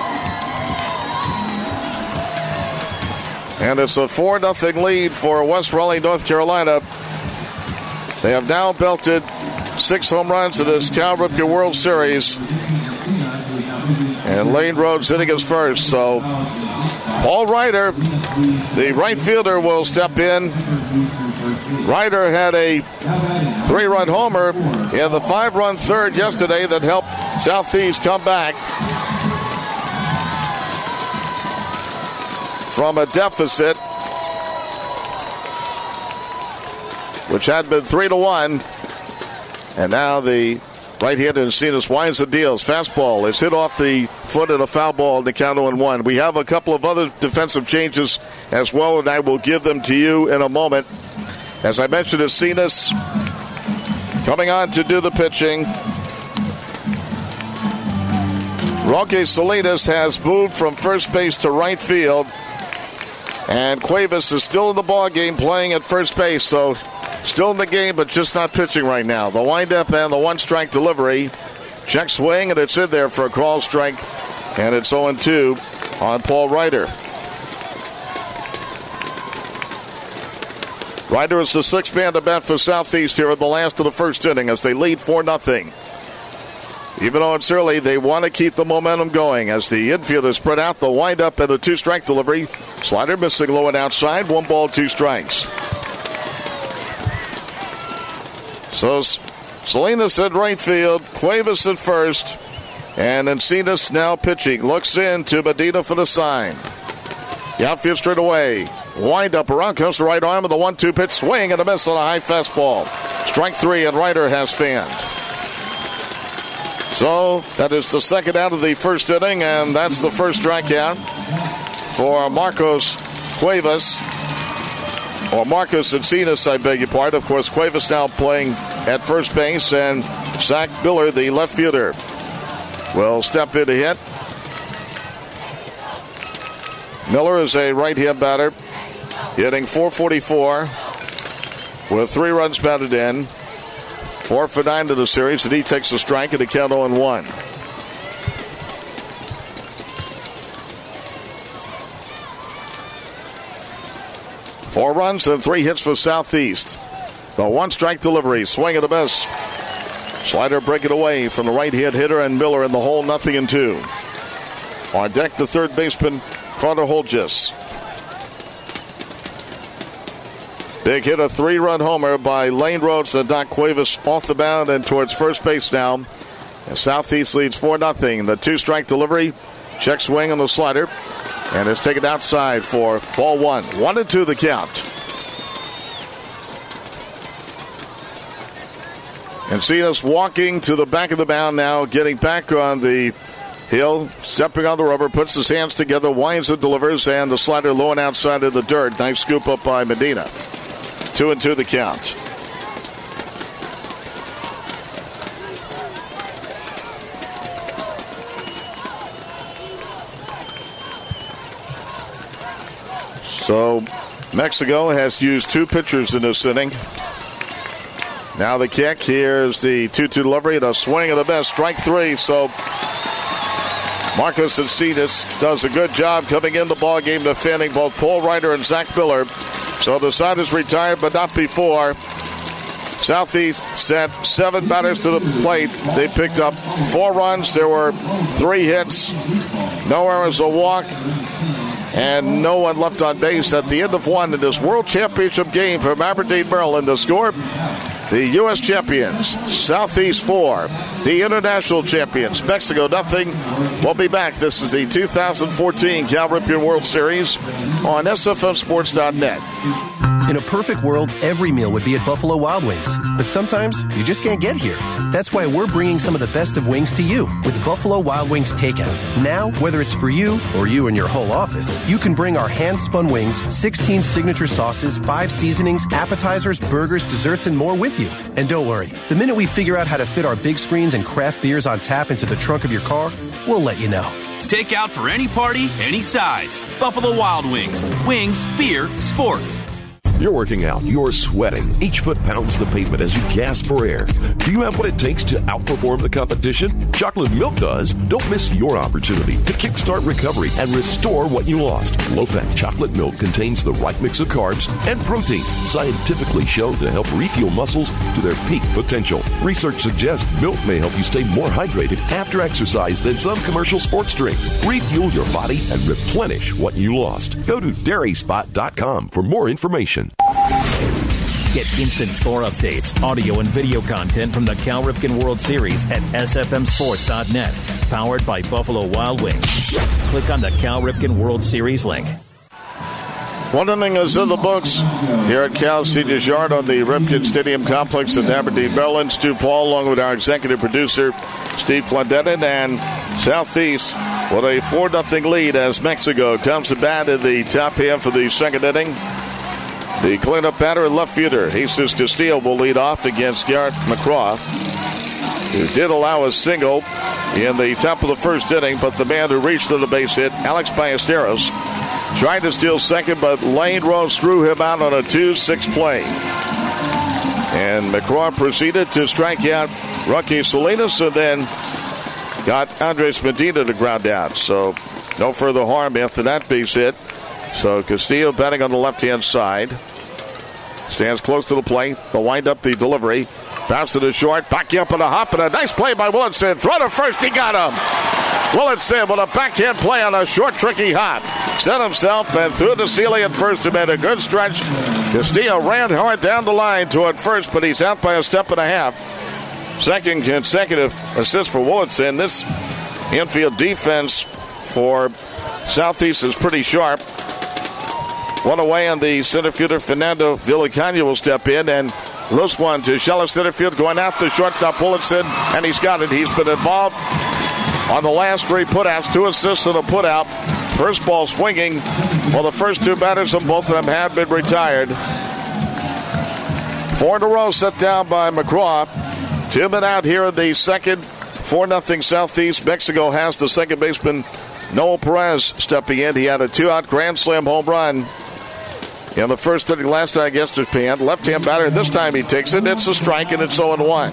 Speaker 3: And it's a 4-0 lead for West Raleigh, North Carolina. They have now belted 6 home runs in this Cal Ripken World Series. And Lane Rhodes hitting his first. So Paul Ryder, the right fielder, will step in. Ryder had a 3-run homer in the 5-run third yesterday that helped Southeast come back from a deficit, which had been 3-1. And now the right-hander Encinas winds the deals. Fastball is hit off the foot and a foul ball in the count 0-1. We have a couple of other defensive changes as well, and I will give them to you in a moment. As I mentioned, Encinas coming on to do the pitching. Roque Salinas has moved from first base to right field. And Cuevas is still in the ball game playing at first base. So still in the game, but just not pitching right now. The windup and the 1-strike delivery. Check swing, and it's in there for a call strike. And it's 0-2 on Paul Ryder. Ryder is the 6th man to bat for Southeast here in the last of the first inning as they lead 4-0. Even though it's early, they want to keep the momentum going as the infield is spread out. The windup and the 2-strike delivery. Slider missing low and outside. 1 ball, 2 strikes. So Salinas at right field. Cuevas at first. And Encinas now pitching. Looks in to Medina for the sign. The outfield straight away. Wind up around comes the right arm of the 1-2 pitch. Swing and a miss on a high fastball. Strike 3 and Ryder has fanned. So that is the second out of the first inning, and that's the first strikeout for Marcos Cuevas. Or Marcos Encinas, I beg your pardon. Of course, Cuevas now playing at first base, and Zach Miller, the left fielder, will step in to hit. Miller is a right-hand batter, hitting .444 with 3 runs batted in. 4 for 9 to the series, and he takes a strike at a count 0-1. Four runs and 3 hits for Southeast. The 1-strike delivery, swing and a miss. Slider breaking away from the right-hand hitter, and Miller in the hole, 0-2. On deck, the third baseman, Carter Holgis. Big hit, a 3-run homer by Lane Rhodes and Doc Cuevas off the mound and towards first base now. And Southeast leads 4-0. The 2-strike delivery, check swing on the slider, and it's taken outside for ball 1. 1-2 the count. Encinas walking to the back of the mound now, getting back on the hill, stepping on the rubber, puts his hands together, winds and delivers, and the slider low and outside of the dirt. Nice scoop up by Medina. 2-2 the count. So Mexico has used 2 pitchers in this inning. Now the kick. Here's the 2-2 delivery and a swing and a miss. Strike 3. So Marcos Encinas does a good job coming in the ballgame, defending both Paul Ryder and Zach Miller. So the side is retired, but not before. Southeast sent 7 batters to the plate. They picked up 4 runs. There were 3 hits, no errors, a walk, and no one left on base at the end of 1 in this World Championship game from Aberdeen, Maryland. The score, the U.S. champions, Southeast 4. The international champions, Mexico 0. We'll be back. This is the 2014 Cal Ripken World Series on SFMSports.net.
Speaker 4: In a perfect world, every meal would be at Buffalo Wild Wings. But sometimes you just can't get here. That's why we're bringing some of the best of wings to you with Buffalo Wild Wings Takeout. Now, whether it's for you or you and your whole office, you can bring our hand-spun wings, 16 signature sauces, 5 seasonings, appetizers, burgers, desserts, and more with you. And don't worry, the minute we figure out how to fit our big screens and craft beers on tap into the trunk of your car, we'll let you know.
Speaker 5: Take out for any party, any size. Buffalo Wild Wings. Wings, beer, sports.
Speaker 14: You're working out, you're sweating. Each foot pounds the pavement as you gasp for air. Do you have what it takes to outperform the competition? Chocolate Milk does. Don't miss your opportunity to kickstart recovery and restore what you lost. Low-fat chocolate milk contains the right mix of carbs and protein, scientifically shown to help refuel muscles to their peak potential. Research suggests milk may help you stay more hydrated after exercise than some commercial sports drinks. Refuel your body and replenish what you lost. Go to dairyspot.com for more information.
Speaker 1: Get instant score updates, audio and video content from the Cal Ripken World Series at SFMSports.net. Powered by Buffalo Wild Wings. Click on the Cal Ripken World Series link.
Speaker 3: 1 inning is in the books here at Cal Seniors Yard on the Ripken Stadium Complex in Aberdeen, Maryland. Stu Paul, along with our executive producer, Steve Clendenin, and Southeast with a 4-0 lead as Mexico comes to bat in the top half of the second inning. The cleanup batter and left fielder, Jesus Castillo, will lead off against Garrett McCraw, who did allow a single in the top of the first inning, but the man who reached for the base hit, Alex Ballesteros, tried to steal second, but Lane Rhodes threw him out on a 2-6 play. And McCraw proceeded to strike out Rocky Salinas and then got Andres Medina to ground out. So no further harm after that base hit. So Castillo batting on the left-hand side. Stands close to the plate. They'll wind up the delivery. Bounce to the short. Back up on a hop, and a nice play by Willetson. Throw to first. He got him. Willetson with a backhand play on a short, tricky hop. Set himself and threw to Seeley at first and made a good stretch. Castillo ran hard down the line toward first, but he's out by a step and a half. Second consecutive assist for Willetson. This infield defense for Southeast is pretty sharp. One away on the center fielder, Fernando Villacana will step in, and loose one to shallow center field, going after shortstop Willetson, and he's got it. He's been involved on the last 3 putouts, 2 assists and a putout. First ball swinging for the first 2 batters, and both of them have been retired. 4 in a row set down by McCraw. 2 men out here in the second. 4-0 Southeast. Mexico has the second baseman, Noel Perez, stepping in. He had a 2-out grand slam home run in the first inning last time against Japan. Left-hand batter, this time he takes it. It's a strike, and it's 0-1.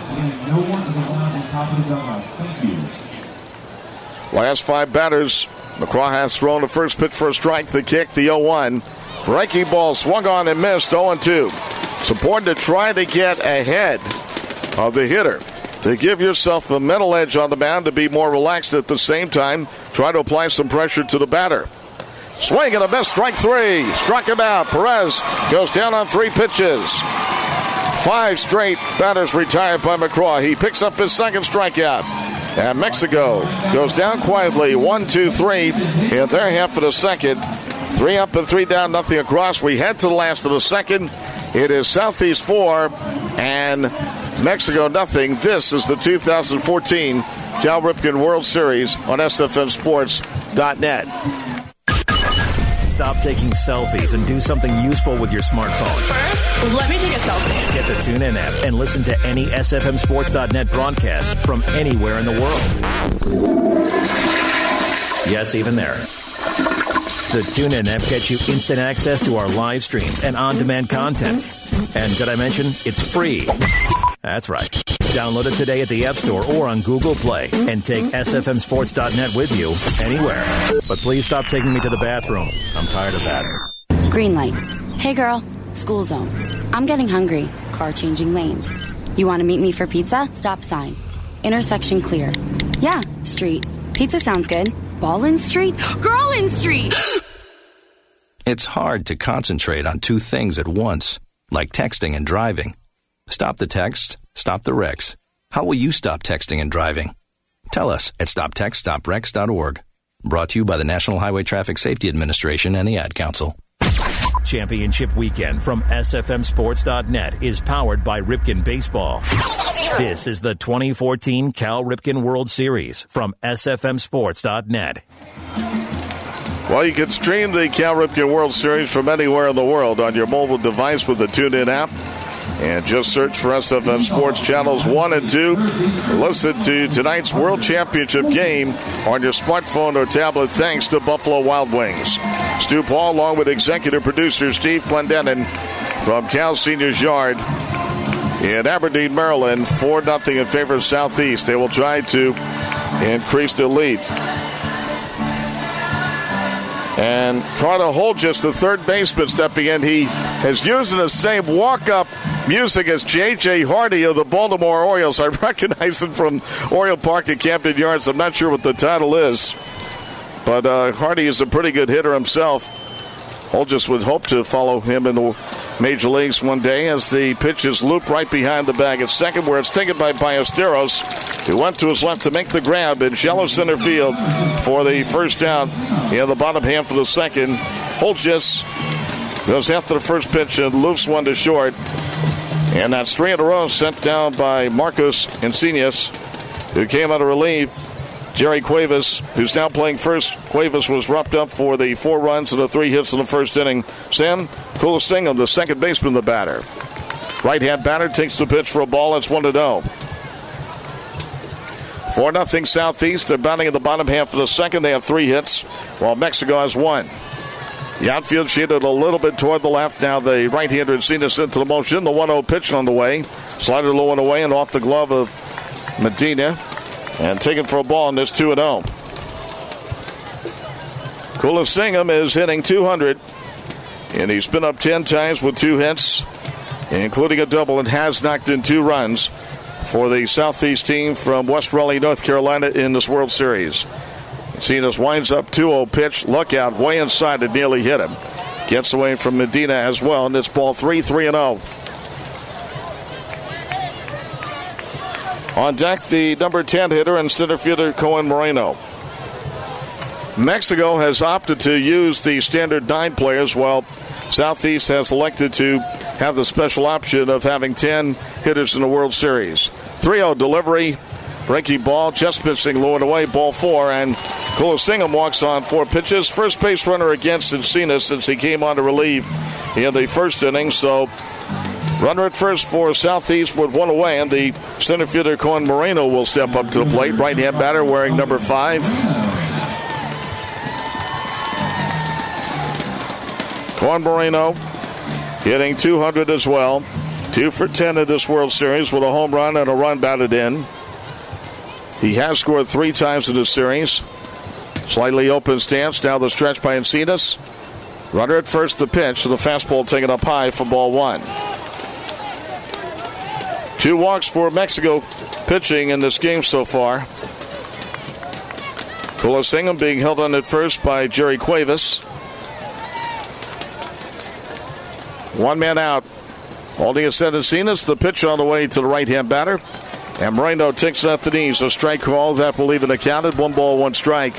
Speaker 3: Last 5 batters, McCraw has thrown the first pitch for a strike, the kick, the 0-1. Breaking ball swung on and missed, 0-2. It's important to try to get ahead of the hitter, to give yourself a mental edge on the mound, to be more relaxed at the same time. Try to apply some pressure to the batter. Swing and a miss, strike 3. Struck him out. Perez goes down on 3 pitches. 5 straight batters retired by McCraw. He picks up his second strikeout. And Mexico goes down quietly, 1-2-3 in their half of the second. 3 up and 3 down, nothing across. We head to the last of the second. It is Southeast 4 and Mexico nothing. This is the 2014 Cal Ripken World Series on SFNSports.net.
Speaker 15: Stop taking selfies and do something useful with your smartphone.
Speaker 16: First, let me take a selfie.
Speaker 15: Get the TuneIn app and listen to any SFNSports.net broadcast from anywhere in the world. Yes, even there. The TuneIn app gets you instant access to our live streams and on-demand content. And could I mention, it's free. That's right. Download it today at the App Store or on Google Play and take SFNSports.net with you anywhere. But please stop taking me to the bathroom. I'm tired of that.
Speaker 17: Green light. Hey, girl. School zone. I'm getting hungry. Car changing lanes. You want to meet me for pizza? Stop sign. Intersection clear. Yeah, street. Pizza sounds good. Ball in street? Girl in street!
Speaker 18: It's hard to concentrate on 2 things at once, like texting and driving. Stop the text, stop the wrecks. How will you stop texting and driving? Tell us at stoptextstoprex.org. Brought to you by the National Highway Traffic Safety Administration and the Ad Council.
Speaker 15: Championship Weekend from SFNSports.net is powered by Ripken Baseball. This is the 2014 Cal Ripken World Series from SFNSports.net.
Speaker 3: Well, you can stream the Cal Ripken World Series from anywhere in the world on your mobile device with the TuneIn app. And just search for SFN Sports Channels 1 and 2. Listen to tonight's World Championship game on your smartphone or tablet thanks to Buffalo Wild Wings. Stu Paul along with executive producer Steve Clendenin from Cal Senior's Yard in Aberdeen, Maryland. 4-0 in favor of Southeast. They will try to increase the lead. And Carter Holgis, the third baseman, stepping in. He is using the same walk-up music as J.J. Hardy of the Baltimore Orioles. I recognize him from Oriole Park at Camden Yards. I'm not sure what the title is, but Hardy is a pretty good hitter himself. Holgis would hope to follow him in the major leagues one day as the pitch is looped right behind the bag at second, where it's taken by Ballesteros, who went to his left to make the grab in shallow center field for the first down in the bottom half of the second. Holgis goes after the first pitch and loops one to short. And that's 3 in a row sent down by Marcos Encinas, who came out of relief. Jerry Cuevas, who's now playing first. Cuevas was wrapped up for the 4 runs and the 3 hits in the first inning. Sam Kulasingam, the second baseman, the batter. Right-hand batter takes the pitch for a ball. It's 1-0. 4-0 Southeast. They're batting in the bottom half of the second. They have 3 hits, while Mexico has 1. The outfield shaded a little bit toward the left. Now the right-hander Encinas into the motion. The 1-0 pitch on the way. Slider low and away and off the glove of Medina. And taken for a ball, and it's 2-0. Kulasingam is hitting .200, and he's been up 10 times with 2 hits including a double, and has knocked in 2 runs for the Southeast team from West Raleigh, North Carolina in this World Series. Encinas winds up 2-0 pitch. Look out, way inside, it nearly hit him. Gets away from Medina as well, and it's ball 3-0. On deck, the number 10 hitter and center fielder Cohen Moreno. Mexico has opted to use the standard 9 players, while Southeast has elected to have the special option of having 10 hitters in the World Series. 3-0 delivery, breaking ball, just missing, low and away, ball 4, and Colasingham walks on 4 pitches. First base runner against Encinas since he came on to relieve in the first inning, so runner at first for Southeast with 1 away, and the center fielder Cohen Moreno will step up to the plate. Right-hand batter wearing number 5. Cohen Moreno hitting .200 as well. 2 for 10 in this World Series with a home run and a run batted in. He has scored 3 times in this series. Slightly open stance. Now the stretch by Encinas. Runner at first, the pitch. So the fastball taken up high for ball 1. 2 walks for Mexico pitching in this game so far. Colasingham being held on at first by Jerry Cuevas. 1 man out. Holding it set Encinas. The pitch on the way to the right-hand batter. And Moreno takes it at the knees. A strike call that will leave it accounted. 1 ball, 1 strike.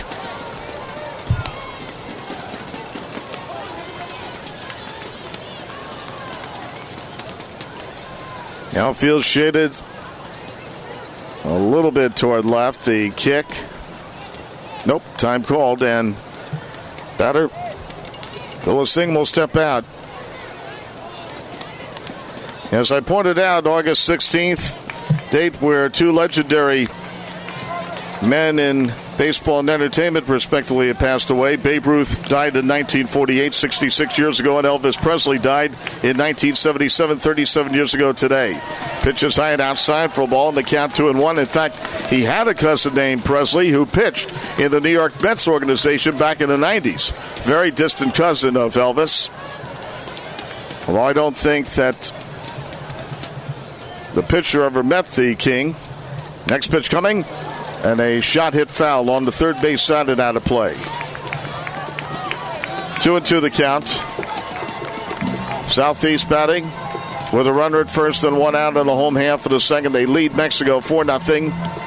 Speaker 3: Outfield shaded a little bit toward left. The kick. Nope. Time called. And batter Colasingham will step out. As I pointed out, August 16th, date where 2 legendary men in baseball and entertainment respectively have passed away. Babe Ruth died in 1948, 66 years ago, and Elvis Presley died in 1977, 37 years ago today. Pitches high and outside for a ball in the count 2-1. In fact, he had a cousin named Presley who pitched in the New York Mets organization back in the 90s. Very distant cousin of Elvis. Although I don't think that the pitcher ever met the King. Next pitch coming, and a shot hit foul on the third base side and out of play. 2-2 the count. Southeast batting with a runner at first and 1 out in the home half of the second. They lead Mexico 4-0.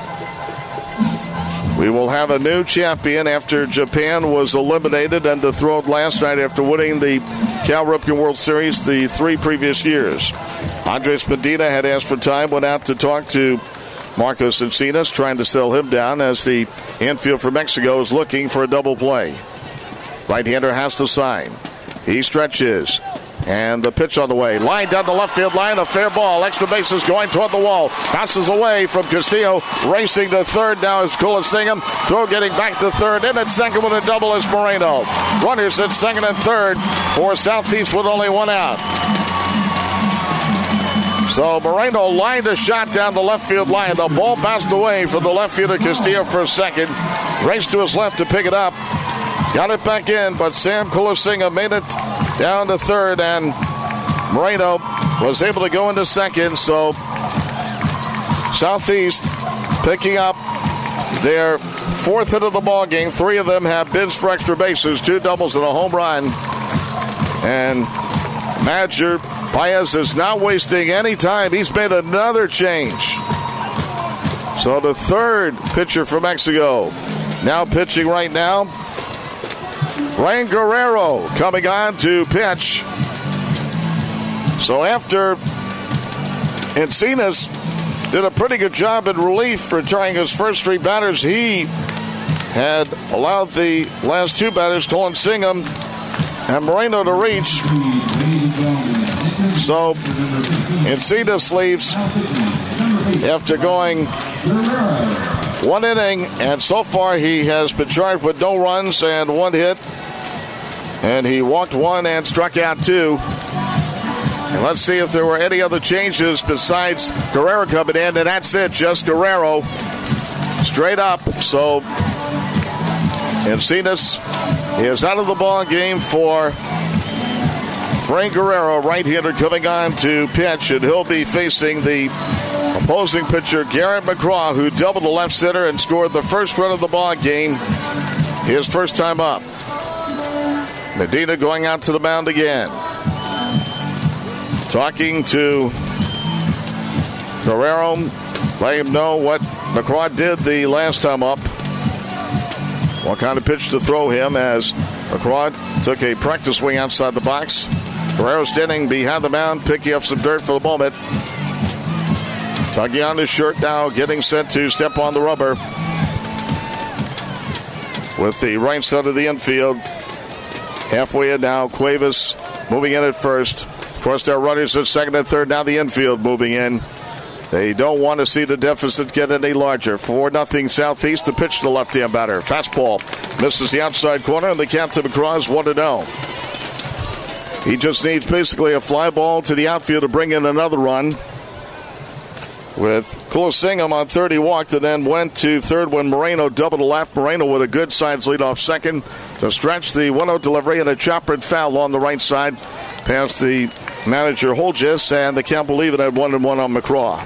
Speaker 3: We will have a new champion after Japan was eliminated and dethroned last night after winning the Cal Ripken World Series the 3 previous years. Andres Medina had asked for time, went out to talk to Marcos Encinas, trying to settle him down as the infield for Mexico is looking for a double play. Right-hander has to sign. He stretches. And the pitch on the way. Line down the left field line. A fair ball. Extra bases going toward the wall. Passes away from Castillo. Racing to third. Now is Colasingham. Throw getting back to third. In at second with a double is Moreno. Runners at second and third for Southeast with only 1 out. So Moreno lined a shot down the left field line. The ball bounced away from the left fielder Castillo for a second. Raced to his left to pick it up. Got it back in, but Sam Colasingham made it down to third, and Moreno was able to go into second. So Southeast picking up their 4th hit of the ball game. 3 of them have bids for extra bases, 2 doubles and a home run. And manager Paez is not wasting any time. He's made another change. So the third pitcher for Mexico now pitching right now. Ryan Guerrero coming on to pitch. So after Encinas did a pretty good job in relief for trying his first 3 batters, he had allowed the last 2 batters, Colasingham and Moreno, to reach. So Encinas leaves after going 1 inning, and so far he has been charged with no runs and 1 hit. And he walked 1 and struck out 2. And let's see if there were any other changes besides Guerrero coming in. And that's it, just Guerrero. Straight up. So Encinas is out of the ball game for Brain Guerrero, right-hander, coming on to pitch, and he'll be facing the opposing pitcher, Garrett McCraw, who doubled the left center and scored the first run of the ball game, his first time up. Medina going out to the mound again. Talking to Guerrero, let him know what McCraw did the last time up. What kind of pitch to throw him as McCraw took a practice swing outside the box. Guerrero standing behind the mound, picking up some dirt for the moment. Tugging on his shirt now, getting set to step on the rubber. With the right side of the infield. Halfway in now, Cuevas moving in at first. Of course, their runners at second and third. Now the infield moving in. They don't want to see the deficit get any larger. 4-0 Southeast to pitch to the left-hand batter. Fastball misses the outside corner, and the count to McCraw is 1-0. He just needs basically a fly ball to the outfield to bring in another run. With Kulasingam on third, he walked and then went to third when Moreno doubled to left. Moreno with a good sides lead off second to stretch the 1-0 delivery and a choppered foul on the right side past the manager Holgis, and they can't believe it at 1-1 on McCraw.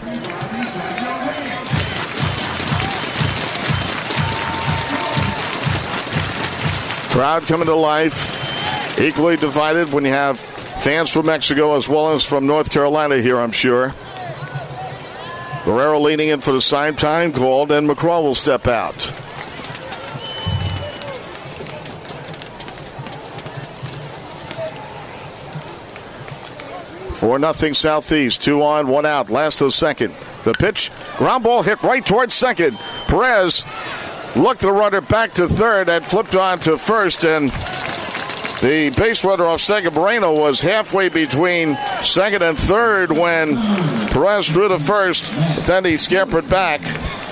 Speaker 3: Crowd coming to life. Equally divided when you have fans from Mexico as well as from North Carolina here, I'm sure. Guerrero leaning in for the side, time called, and McCraw will step out. For 4-0 Southeast. 2 on, 1 out. Last of the second. The pitch. Ground ball hit right towards second. Perez looked the runner back to third and flipped on to first. And the base runner off second, Moreno, was halfway between second and third when Perez threw to first. But then he scampered back.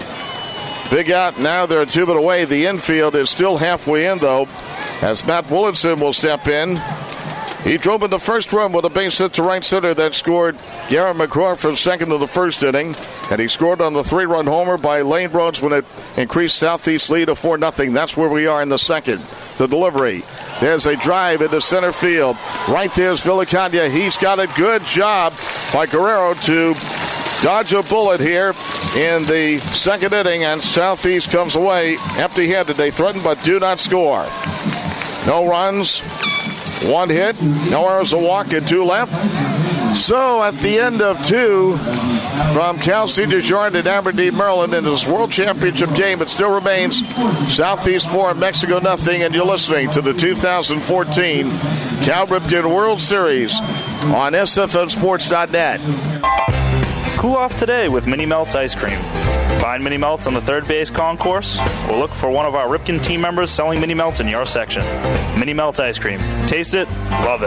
Speaker 3: Big out. Now they're 2 but away. The infield is still halfway in, though, as Matt Willinson will step in. He drove in the first run with a base hit to right center that scored Garrett McCraw from second to the first inning. And he scored on the 3-run homer by Lane Rhodes when it increased Southeast lead to 4-0. That's where we are in the second. The delivery. There's a drive into center field. Right there's Villacania. He's got a good job by Guerrero to dodge a bullet here in the second inning, and Southeast comes away empty-handed. They threaten but do not score. No runs. 1 hit, no errors, a walk, and 2 left. So at the end of 2 from Cal Senior Jordan and Aberdeen, Maryland in this World Championship game, it still remains Southeast 4 and Mexico nothing, and you're listening to the 2014 Cal Ripken World Series on SFMSports.net.
Speaker 19: Cool off today with Mini Melts Ice Cream. Find Mini Melts on the third base concourse, or look for one of our Ripken team members selling Mini Melts in your section. Mini Melts Ice Cream. Taste it, love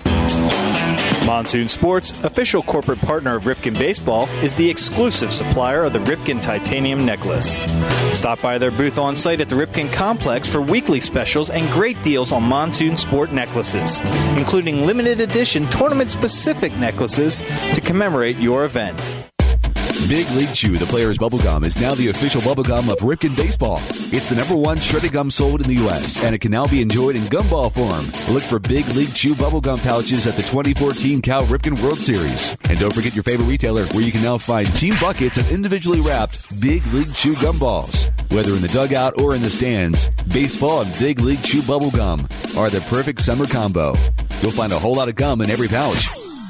Speaker 19: it.
Speaker 20: Monsoon Sports, official corporate partner of Ripken Baseball, is the exclusive supplier of the Ripken Titanium Necklace. Stop by their booth on site at the Ripken Complex for weekly specials and great deals on Monsoon Sport necklaces, including limited edition tournament-specific necklaces to commemorate your event.
Speaker 2: Big League Chew, the player's bubblegum, is now the official bubblegum of Ripken Baseball. It's the #1 shredded gum sold in the U.S., and it can now be enjoyed in gumball form. Look for Big League Chew bubblegum pouches at the 2014 Cal Ripken World Series. And don't forget your favorite retailer, where you can now find team buckets of individually wrapped Big League Chew gumballs. Whether in the dugout or in the stands, baseball and Big League Chew bubblegum are the perfect summer combo. You'll find a whole lot of gum in every pouch.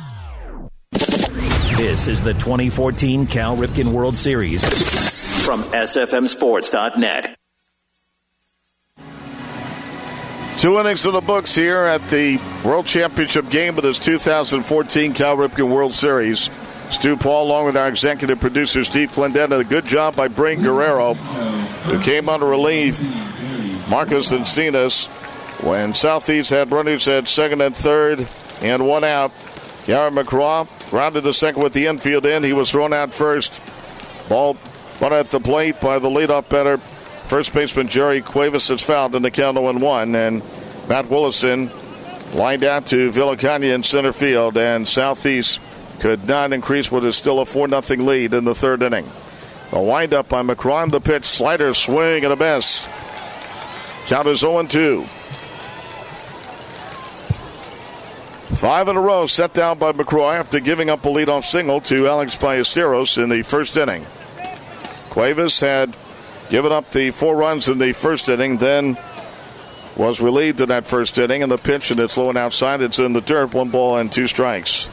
Speaker 15: This is the 2014 Cal Ripken World Series from SFMSports.net.
Speaker 3: 2 innings in the books here at the World Championship game of this 2014 Cal Ripken World Series. Stu Paul, along with our executive producer Steve Clendon, a good job by Brain Guerrero, who came under relief Marcus Encinas when Southeast had runners at second and third and 1 out. Garrett McCraw grounded to second with the infield in. He was thrown out first. Ball put at the plate by the leadoff batter, first baseman Jerry Cuevas. It's fouled in the count 0-1. And Matt Willison lined out to Villacania in center field. And Southeast could not increase what is still a 4-0 lead in the third inning. The windup by McCraw. The pitch, slider, swing, and a miss. Count is 0-2. 5 in a row set down by McCroy after giving up a leadoff single to Alex Ballesteros in the first inning. Cuevas had given up the 4 runs in the first inning, then was relieved in that first inning, and the pitch, and it's low and outside. It's in the dirt. 1 ball and 2 strikes.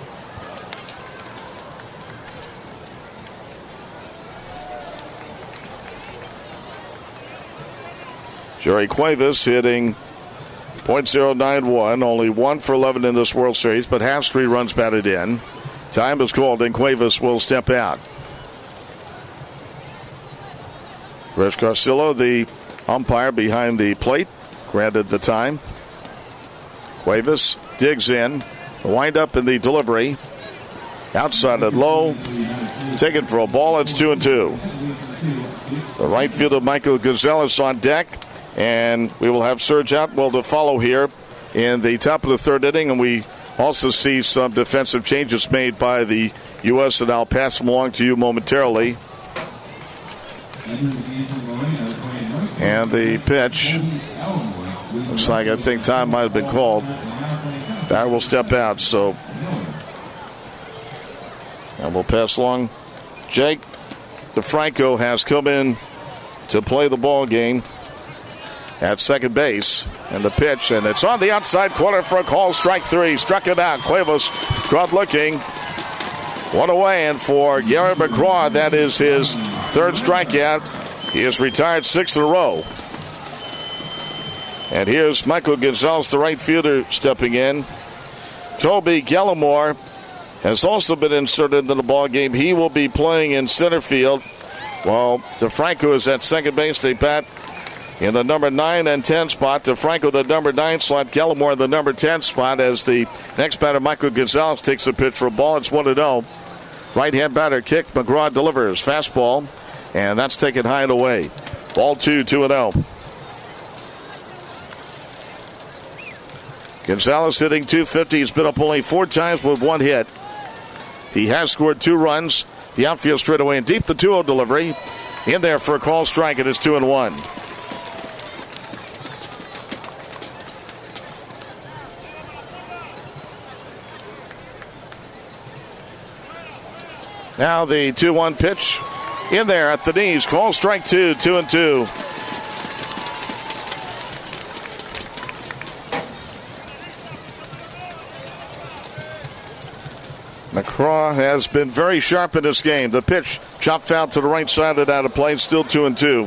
Speaker 3: Jerry Cuevas hitting .091, only 1 for 11 in this World Series, but has 3 runs batted in. Time is called, and Cuevas will step out. Rich Garcillo, the umpire behind the plate, granted the time. Cuevas digs in. The windup in the delivery. Outside at low. Taken for a ball. It's 2-2. The right fielder Michael Gonzalez on deck. And we will have Serge Atwell to follow here in the top of the third inning. And we also see some defensive changes made by the U.S. and I'll pass them along to you momentarily. And the pitch looks like I think time might have been called. That will step out. So, and we'll pass along. Jake DeFranco has come in to play the ball game at second base. And the pitch, and it's on the outside corner for a call. Strike 3. Struck it out. Cuevas crowd looking. 1 away, and for Garrett McCraw, that is his 3rd strikeout. He has retired 6 in a row. And here's Michael Gonzalez, the right fielder, stepping in. Kobe Gallimore has also been inserted into the ball game. He will be playing in center field, while DeFranco is at second base. They bat in the number 9 and 10 spot. DeFranco, the number 9 slot. Gallimore, the number 10 spot. As the next batter, Michael Gonzalez, takes a pitch for a ball. It's 1-0. Right-hand batter kick. McGraw delivers. Fastball. And that's taken high and away. Ball 2, 2-0. Gonzalez hitting .250. He's been up only 4 times with 1 hit. He has scored 2 runs. The outfield straight away and deep. The 2-0 delivery. In there for a call strike. It is 2-1. Now the 2-1 pitch. In there at the knees. Call strike 2, 2-2. McCraw has been very sharp in this game. The pitch chopped foul to the right side and out of play. Still 2-2.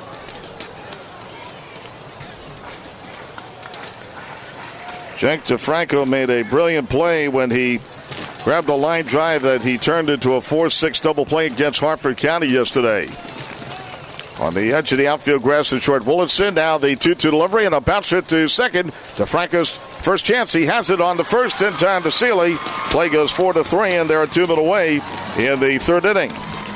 Speaker 3: Jake DeFranco made a brilliant play when he grabbed a line drive that he turned into a 4-6 double play against Harford County yesterday. On the edge of the outfield grass and short Willetson. Now the 2-2 delivery and a bounce hit to second. DeFranco's first chance. He has it on the first in time to Seeley. Play goes 4-3, and they're 2 men away in the third inning.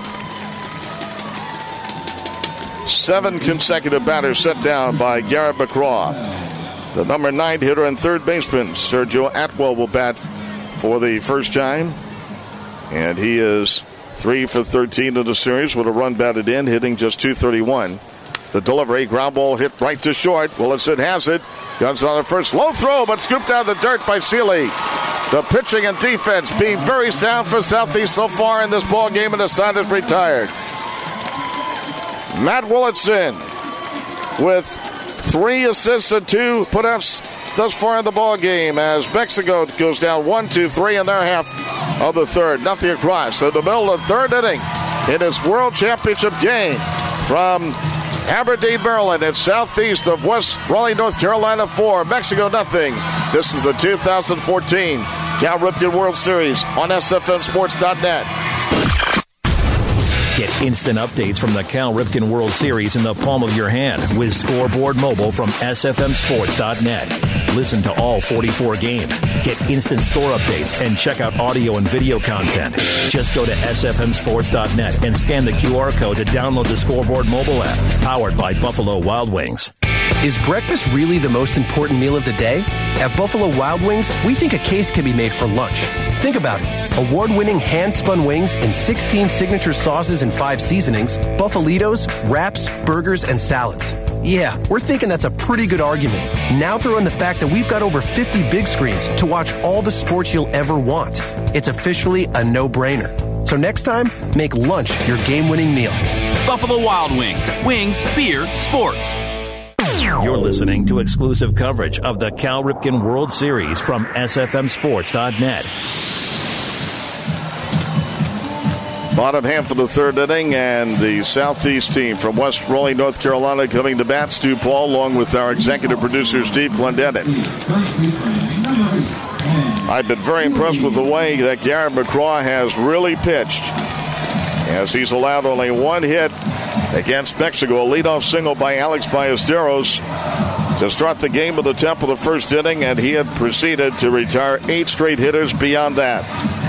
Speaker 3: 7 consecutive batters set down by Garrett McCraw. The number 9 hitter and third baseman, Sergio Atwell, will bat for the first time. And he is 3 for 13 in the series with a run batted in, hitting just .231. The delivery, ground ball hit right to short. Willetson has it. Guns on the first. Low throw, but scooped out of the dirt by Seeley. The pitching and defense being very sound for Southeast so far in this ball game, and the side is retired. Matt Willetson with 3 assists and 2 putouts thus far in the ball game, as Mexico goes down 1-2-3 in their half of the third. Nothing across. So the middle of the third inning in this World Championship game from Aberdeen, Maryland. It's southeast of West Raleigh, North Carolina 4. Mexico nothing. This is the 2014 Cal Ripken World Series on SFMSports.net.
Speaker 15: Get instant updates from the Cal Ripken World Series in the palm of your hand with Scoreboard Mobile from SFMSports.net. Listen to all 44 games, get instant store updates, and check out audio and video content. Just go to SFMSports.net and scan the QR code to download the Scoreboard mobile app, powered by Buffalo Wild Wings.
Speaker 4: Is breakfast really the most important meal of the day? At Buffalo Wild Wings, we think a case can be made for lunch. Think about it. Award-winning hand-spun wings in 16 signature sauces and 5 seasonings, Buffalitos, wraps, burgers, and salads. Yeah, we're thinking that's a pretty good argument. Now throw in the fact that we've got over 50 big screens to watch all the sports you'll ever want. It's officially a no-brainer. So next time, make lunch your game-winning meal.
Speaker 5: Buffalo Wild Wings. Wings, beer, sports.
Speaker 1: You're listening to exclusive coverage of the Cal Ripken World Series from SFMSports.net.
Speaker 3: Bottom half of the third inning, and the Southeast team from West Raleigh, North Carolina, coming to bat. Stu Paul, along with our executive producer, Steve Glendening. I've been very impressed with the way that Garrett McCraw has really pitched, as he's allowed only one hit against Mexico. A leadoff single by Alex Ballesteros to start the game at the top of the first inning, and he had proceeded to retire 8 straight hitters beyond that.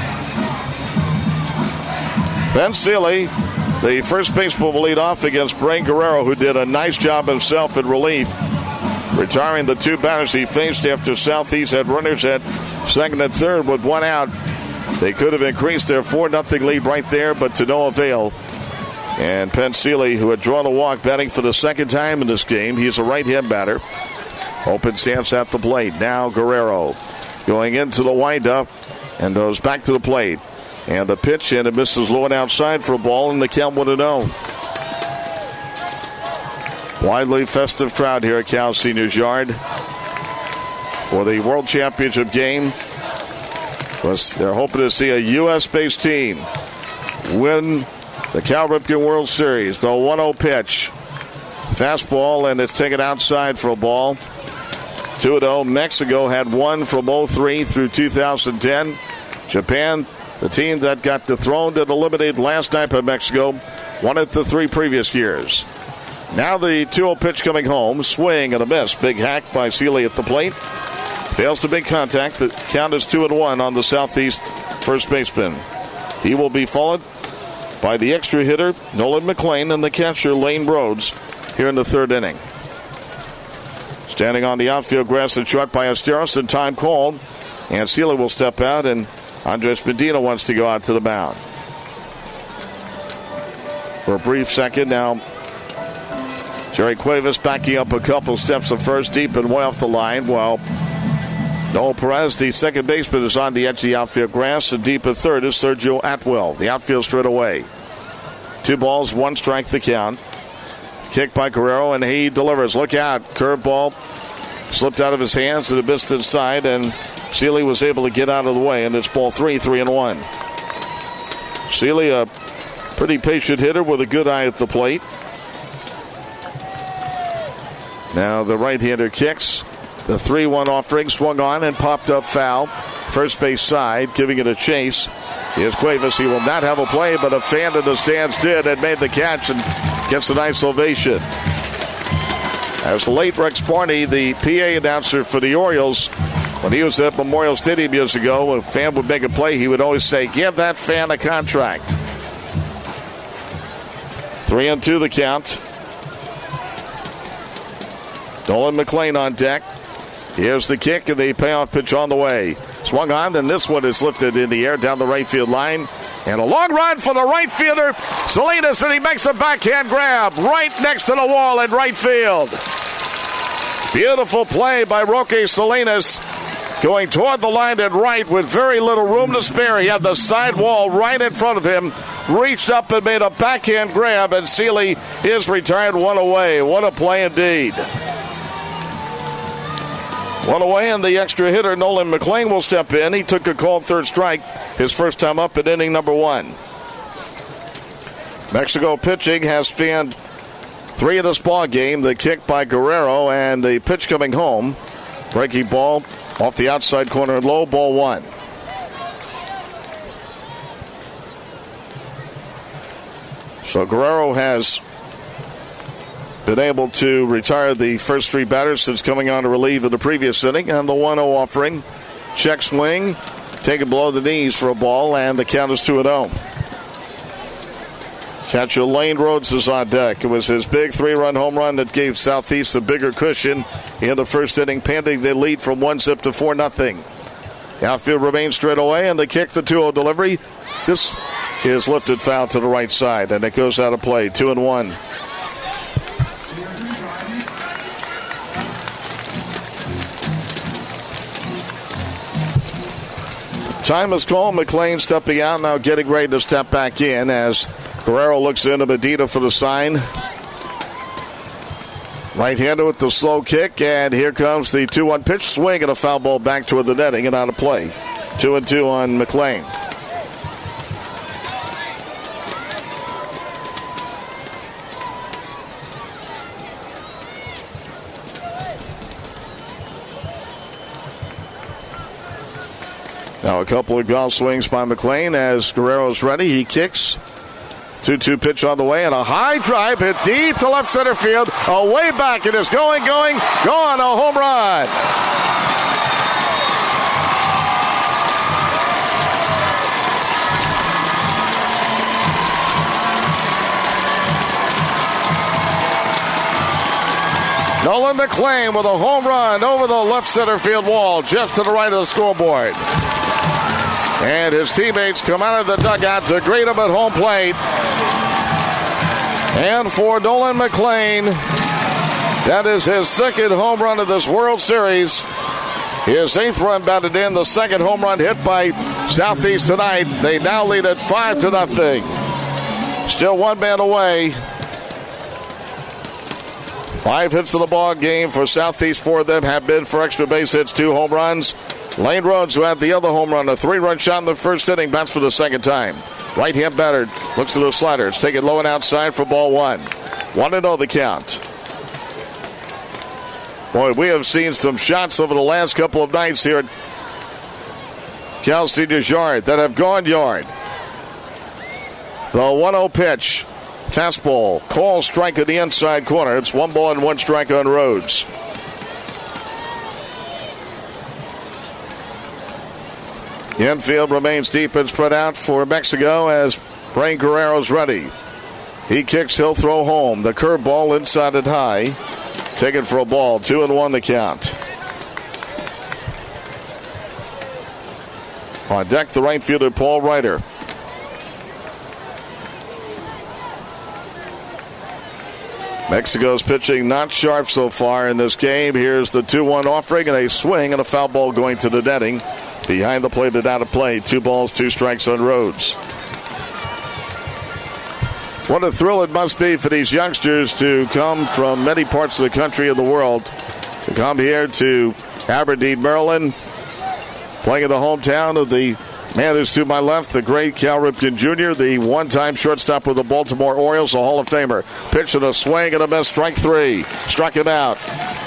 Speaker 3: Ben Seeley, the first baseman, will lead off against Bray Guerrero, who did a nice job himself in relief, retiring the 2 batters he faced after Southeast had runners at second and third with 1 out. They could have increased their 4-0 lead right there, but to no avail. And Penn Seeley, who had drawn a walk, batting for the second time in this game. He's a right-hand batter. Open stance at the plate. Now Guerrero going into the windup and goes back to the plate. And the pitch, and it misses low and outside for a ball, and the count 1-0. Widely festive crowd here at Cal Seniors Yard for the World Championship game. They're hoping to see a U.S.-based team win the Cal Ripken World Series. The 1-0 pitch. Fastball, and it's taken outside for a ball. 2-0. Mexico had won from 03 through 2010. Japan, the team that got dethroned and eliminated last night by Mexico, won it the 3 previous years. Now the 2-0 pitch coming home. Swing and a miss. Big hack by Seeley at the plate. Fails to make contact. The count is 2-1 on the Southeast first baseman. He will be followed by the extra hitter, Nolan McLean, and the catcher, Lane Rhodes, here in the third inning. Standing on the outfield grass and short by Ballesteros, and time called. And Seeley will step out, and Andres Medina wants to go out to the mound. For a brief second now, Jerry Cuevas backing up a couple steps at first, deep and way off the line, while Noel Perez, the second baseman, is on the edge of the outfield grass, and deep at third is Sergio Atwell. The outfield straight away. 2 balls, 1 strike the count. Kick by Guerrero, and he delivers. Look out. Curveball slipped out of his hands to the distance side, and Seeley was able to get out of the way, and it's ball 3, 3-1. Seeley, a pretty patient hitter with a good eye at the plate. Now the right-hander kicks. The 3-1 offering swung on and popped up foul. First base side, giving it a chase. Here's Cuevas. He will not have a play, but a fan in the stands did and made the catch and gets a nice ovation. As the late Rex Barney, the PA announcer for the Orioles, when he was at Memorial Stadium years ago, a fan would make a play, he would always say, give that fan a contract. 3-2 the count. Nolan McLean on deck. Here's the kick, and the payoff pitch on the way. Swung on, then this one is lifted in the air down the right field line. And a long run for the right fielder, Salinas, and he makes a backhand grab right next to the wall in right field. Beautiful play by Roque Salinas, going toward the line at right with very little room to spare. He had the side wall right in front of him, reached up and made a backhand grab, and Seeley is retired 1 away. What a play indeed. 1 away, and the extra hitter, Nolan McLean, will step in. He took a called third strike his first time up in inning number 1. Mexico pitching has fanned 3 of this ball game. The kick by Guerrero and the pitch coming home. Breaking ball off the outside corner and low, ball 1. So Guerrero has been able to retire the first 3 batters since coming on to relieve in the previous inning. And the 1-0 offering. Check swing. Taken below the knees for a ball, and the count is 2-0. Catcher Lane Rhodes is on deck. It was his big 3-run home run that gave Southeast a bigger cushion in the first inning, pending the lead from 1-0 to 4-0. Outfield remains straight away, and the kick, the 2-0 delivery. This is lifted foul to the right side, and it goes out of play. 2-1. Time is called. McLean stepping out, now getting ready to step back in as Guerrero looks into Medina for the sign. Right-hander with the slow kick, and here comes the 2-1 pitch. Swing and a foul ball back toward the netting and out of play. 2-2 on McLean. Now a couple of golf swings by McLean as Guerrero's ready. He kicks. 2-2 pitch on the way, and a high drive hit deep to left center field. Way back. It is going. Gone. A home run. Nolan McLean with a home run over the left center field wall, just to the right of the scoreboard. And his teammates come out of the dugout to greet him at home plate. And for Nolan McLean, that is his second home run of this World Series. His 8th run batted in, the second home run hit by Southeast tonight. They now lead at 5-0. Still one man away. 5 hits in the ball game for Southeast. 4 of them have been for extra base hits, 2 home runs. Lane Rhodes, who had the other home run, a 3-run shot in the first inning, bats for the second time. Right hand battered, looks at the slider. It's taken low and outside for ball 1. 1-0 the count. Boy, we have seen some shots over the last couple of nights here at Cal Senior's yard that have gone yard. The 1-0 pitch. Fastball. Call strike in the inside corner. It's 1 ball and 1 strike on Rhodes. The infield remains deep and spread out for Mexico as Brain Guerrero's ready. He kicks, he'll throw home. The curveball inside it high. Taken for a ball. 2-1 the count. On deck, the right fielder, Paul Ryder. Mexico's pitching not sharp so far in this game. Here's the 2-1 offering and a swing and a foul ball going to the netting. Behind the plate and out of play. 2 balls, 2 strikes on Rhodes. What a thrill it must be for these youngsters to come from many parts of the country and the world to come here to Aberdeen, Maryland, playing in the hometown of the man who's to my left, the great Cal Ripken Jr., the one-time shortstop with the Baltimore Orioles, a Hall of Famer. Pitch and a swing and a miss, strike 3. Struck him out.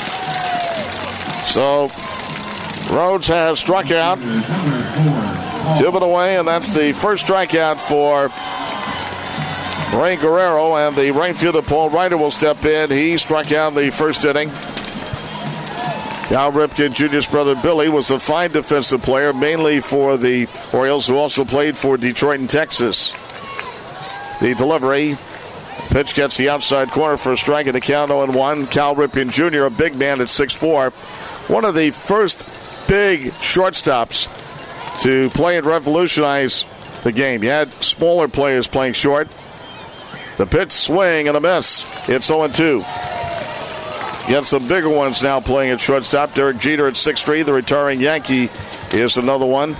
Speaker 3: So Rhodes has struck out. 2 men away, and that's the first strikeout for Brain Guerrero, and the right fielder Paul Ryder will step in. He struck out in the first inning. Cal Ripken Jr.'s brother Billy was a fine defensive player, mainly for the Orioles, who also played for Detroit and Texas. The delivery. Pitch gets the outside corner for a strike and a count 0-1. Cal Ripken Jr., a big man at 6'4". One of the first big shortstops to play and revolutionize the game. You had smaller players playing short. The pitch, swing, and a miss. It's 0-2. You have some bigger ones now playing at shortstop. Derek Jeter at 6'3", the retiring Yankee, is another one.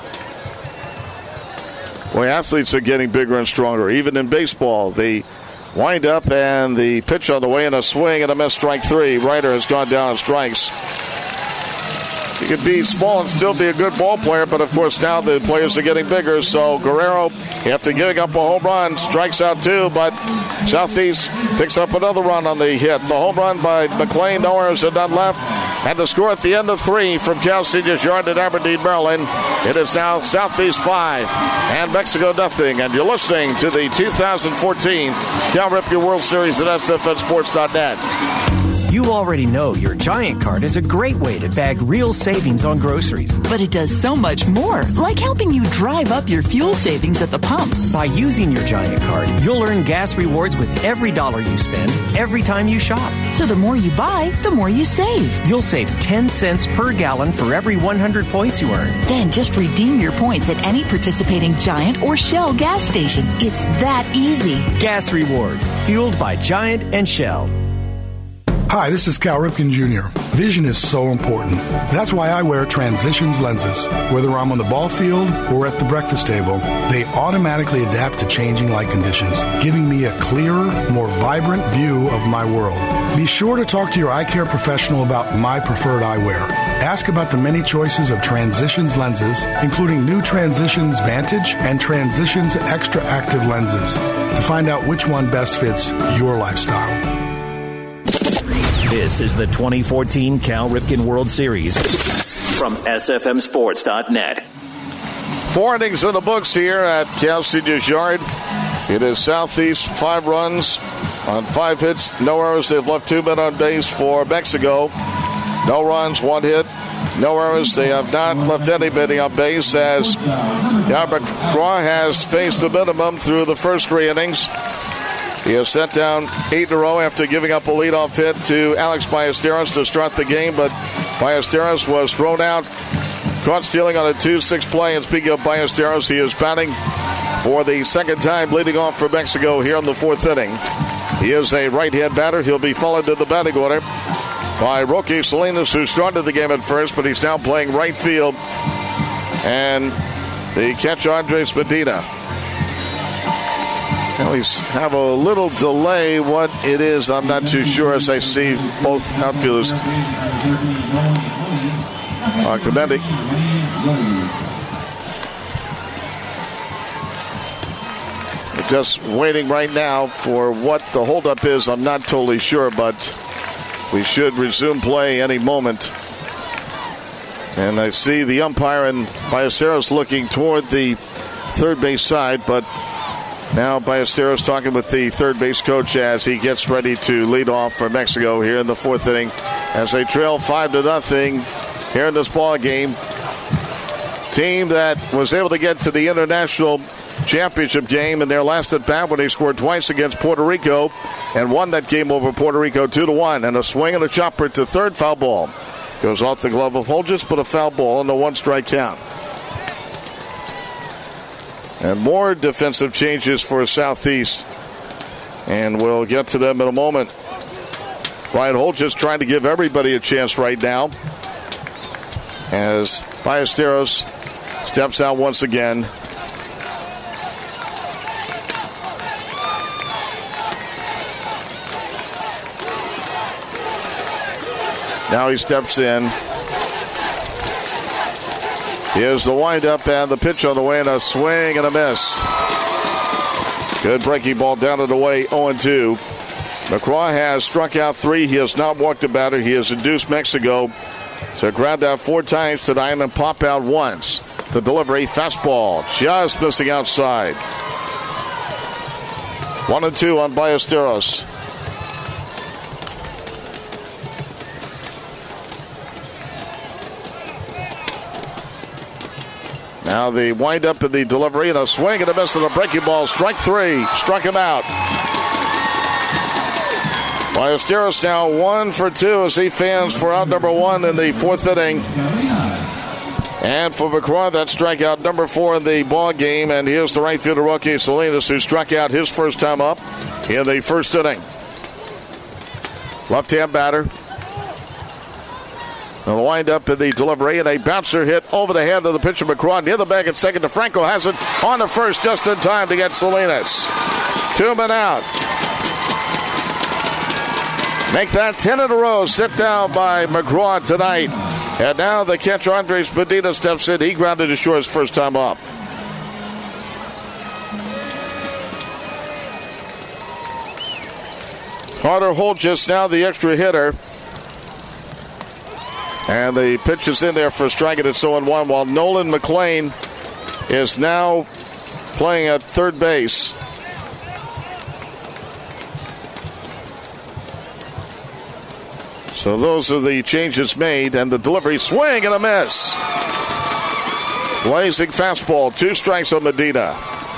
Speaker 3: Boy, athletes are getting bigger and stronger. Even in baseball, the wind up and the pitch on the way and a swing and a miss, strike 3. Ryder has gone down on strikes. He could be small and still be a good ball player, but of course now the players are getting bigger. So Guerrero, after giving up a home run, strikes out 2, but Southeast picks up another run on the hit. The home run by McLean, no errors and none left. And the score at the end of 3 from Cal Senior's yard at Aberdeen, Maryland. It is now Southeast 5 and Mexico nothing. And you're listening to the 2014 Cal Ripken World Series at SFNSports.net.
Speaker 12: You already know your Giant card is a great way to bag real savings on groceries.
Speaker 13: But it does so much more, like helping you drive up your fuel savings at the pump.
Speaker 12: By using your Giant card, you'll earn gas rewards with every dollar you spend, every time you shop.
Speaker 13: So the more you buy, the more you save.
Speaker 12: You'll save 10 cents per gallon for every 100 points you earn.
Speaker 13: Then just redeem your points at any participating Giant or Shell gas station. It's that easy.
Speaker 12: Gas rewards, fueled by Giant and Shell.
Speaker 11: Hi, this is Cal Ripken Jr. Vision is so important. That's why I wear Transitions lenses. Whether I'm on the ball field or at the breakfast table, they automatically adapt to changing light conditions, giving me a clearer, more vibrant view of my world. Be sure to talk to your eye care professional about my preferred eyewear. Ask about the many choices of Transitions lenses, including new Transitions Vantage and Transitions Extra Active lenses, to find out which one best fits your lifestyle.
Speaker 1: This is the 2014 Cal Ripken World Series from SFMSports.net.
Speaker 3: 4 innings in the books here at Cal Seniors Yard. It is Southeast, 5 runs on 5 hits, no errors. They've left 2 men on base for Mexico. No runs, 1 hit, no errors. They have not left anybody on base as Albert Croix has faced the minimum through the first 3 innings. He has sent down 8 in a row after giving up a leadoff hit to Alex Ballesteros to start the game, but Ballesteros was thrown out, caught stealing on a 2-6 play. And speaking of Ballesteros, he is batting for the second time, leading off for Mexico here in the 4th inning. He is a right-hand batter. He'll be followed to the batting order by Roque Salinas, who started the game at first, but he's now playing right field. And the catcher, Andres Medina. Now we have a little delay. What it is, I'm not too sure, as I see both outfielders commending. We're just waiting right now for what the holdup is. I'm not totally sure, but we should resume play any moment. And I see the umpire and Ballesteros looking toward the third base side, but now Ballesteros talking with the third base coach as he gets ready to lead off for Mexico here in the 4th inning as they trail 5-0 here in this ball game. Team that was able to get to the international championship game in their last at bat when they scored twice against Puerto Rico and won that game over Puerto Rico 2-1. And a swing and a chopper to third, foul ball. Goes off the glove of Holgis, but a foul ball and a 1-strike count. And more defensive changes for Southeast. And we'll get to them in a moment. Ryan Holgis trying to give everybody a chance right now as Ballesteros steps out once again. Now he steps in. Here's the windup and the pitch on the way, and a swing and a miss. Good breaking ball down and away, 0-2. McCraw has struck out 3. He has not walked a batter. He has induced Mexico to ground out 4 times tonight and pop out once. The delivery, fastball, just missing outside. 1-2 on Ballesteros. Now the windup and the delivery and a swing and a miss and a breaking ball. Strike 3. Struck him out. Ballesteros now 1 for 2 as he fans for out number 1 in the 4th inning. And for McCraw, that's strikeout number 4 in the ball game. And here's the right fielder, Roque Salinas, who struck out his first time up in the 1st inning. Left-hand batter. The wind-up in the delivery, and a bouncer hit over the head of the pitcher, McCraw. Near the bag at second to Franco. Has it on the first just in time to get Salinas. 2 men out. Make that 10 in a row. Sit down by McCraw tonight. And now the catcher, Andres Medina, steps in. He grounded to short his first time up. Carter Holgis now the extra hitter. And the pitch is in there for a strike, and it's 0-1, while Nolan McLean is now playing at third base. So those are the changes made, and the delivery, swing and a miss. Blazing fastball, 2 strikes on Medina.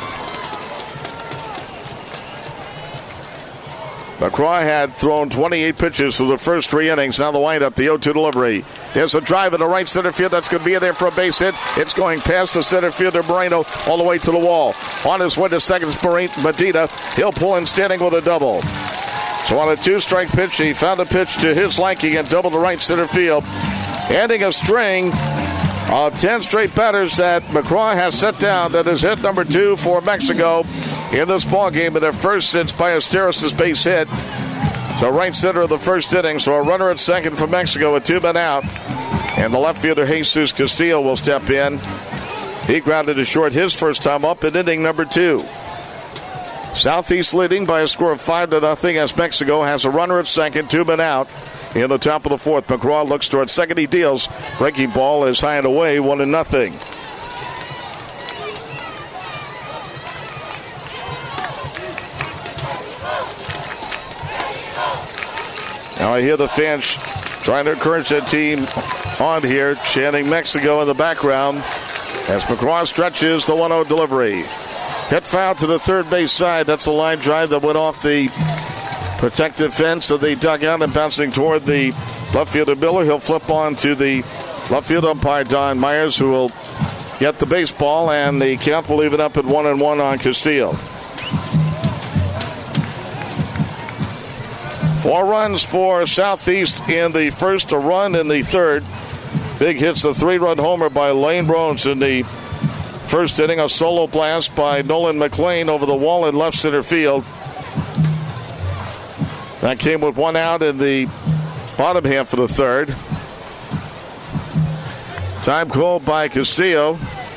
Speaker 3: McCraw had thrown 28 pitches through the first 3 innings. Now the windup, the 0-2 delivery. There's a drive in the right center field. That's going to be there for a base hit. It's going past the center fielder, Moreno, all the way to the wall. On his way to second, Medina. He'll pull in standing with a double. So on a 2-strike pitch, he found a pitch to his liking and doubled the right center field, ending a string of 10 straight batters that McCraw has set down. That is hit number 2 for Mexico in this ballgame, and their first since Ballesteros' base hit. So right center of the first inning. So a runner at second for Mexico with 2 men out. And the left fielder, Jesus Castillo, will step in. He grounded to short his first time up in inning number 2. Southeast leading by a score of 5-0 as Mexico has a runner at second, 2 men out. In the top of the 4th, McCraw looks towards second. He deals. Breaking ball is high and away, 1-0. Now I hear the fans trying to encourage that team on here, chanting Mexico in the background as McCraw stretches the 1-0 delivery. Hit foul to the third base side. That's a line drive that went off the protective fence of the dugout and bouncing toward the left fielder Miller. He'll flip on to the left field umpire Don Myers, who will get the baseball, and the count will leave it up at 1-1 on Castillo. 4 runs for Southeast in the first, a run in the third. Big hits, the 3-run homer by Lane Brones in the first inning. A solo blast by Nolan McLean over the wall in left center field. That came with 1 out in the bottom half of the third. Time called by Castillo.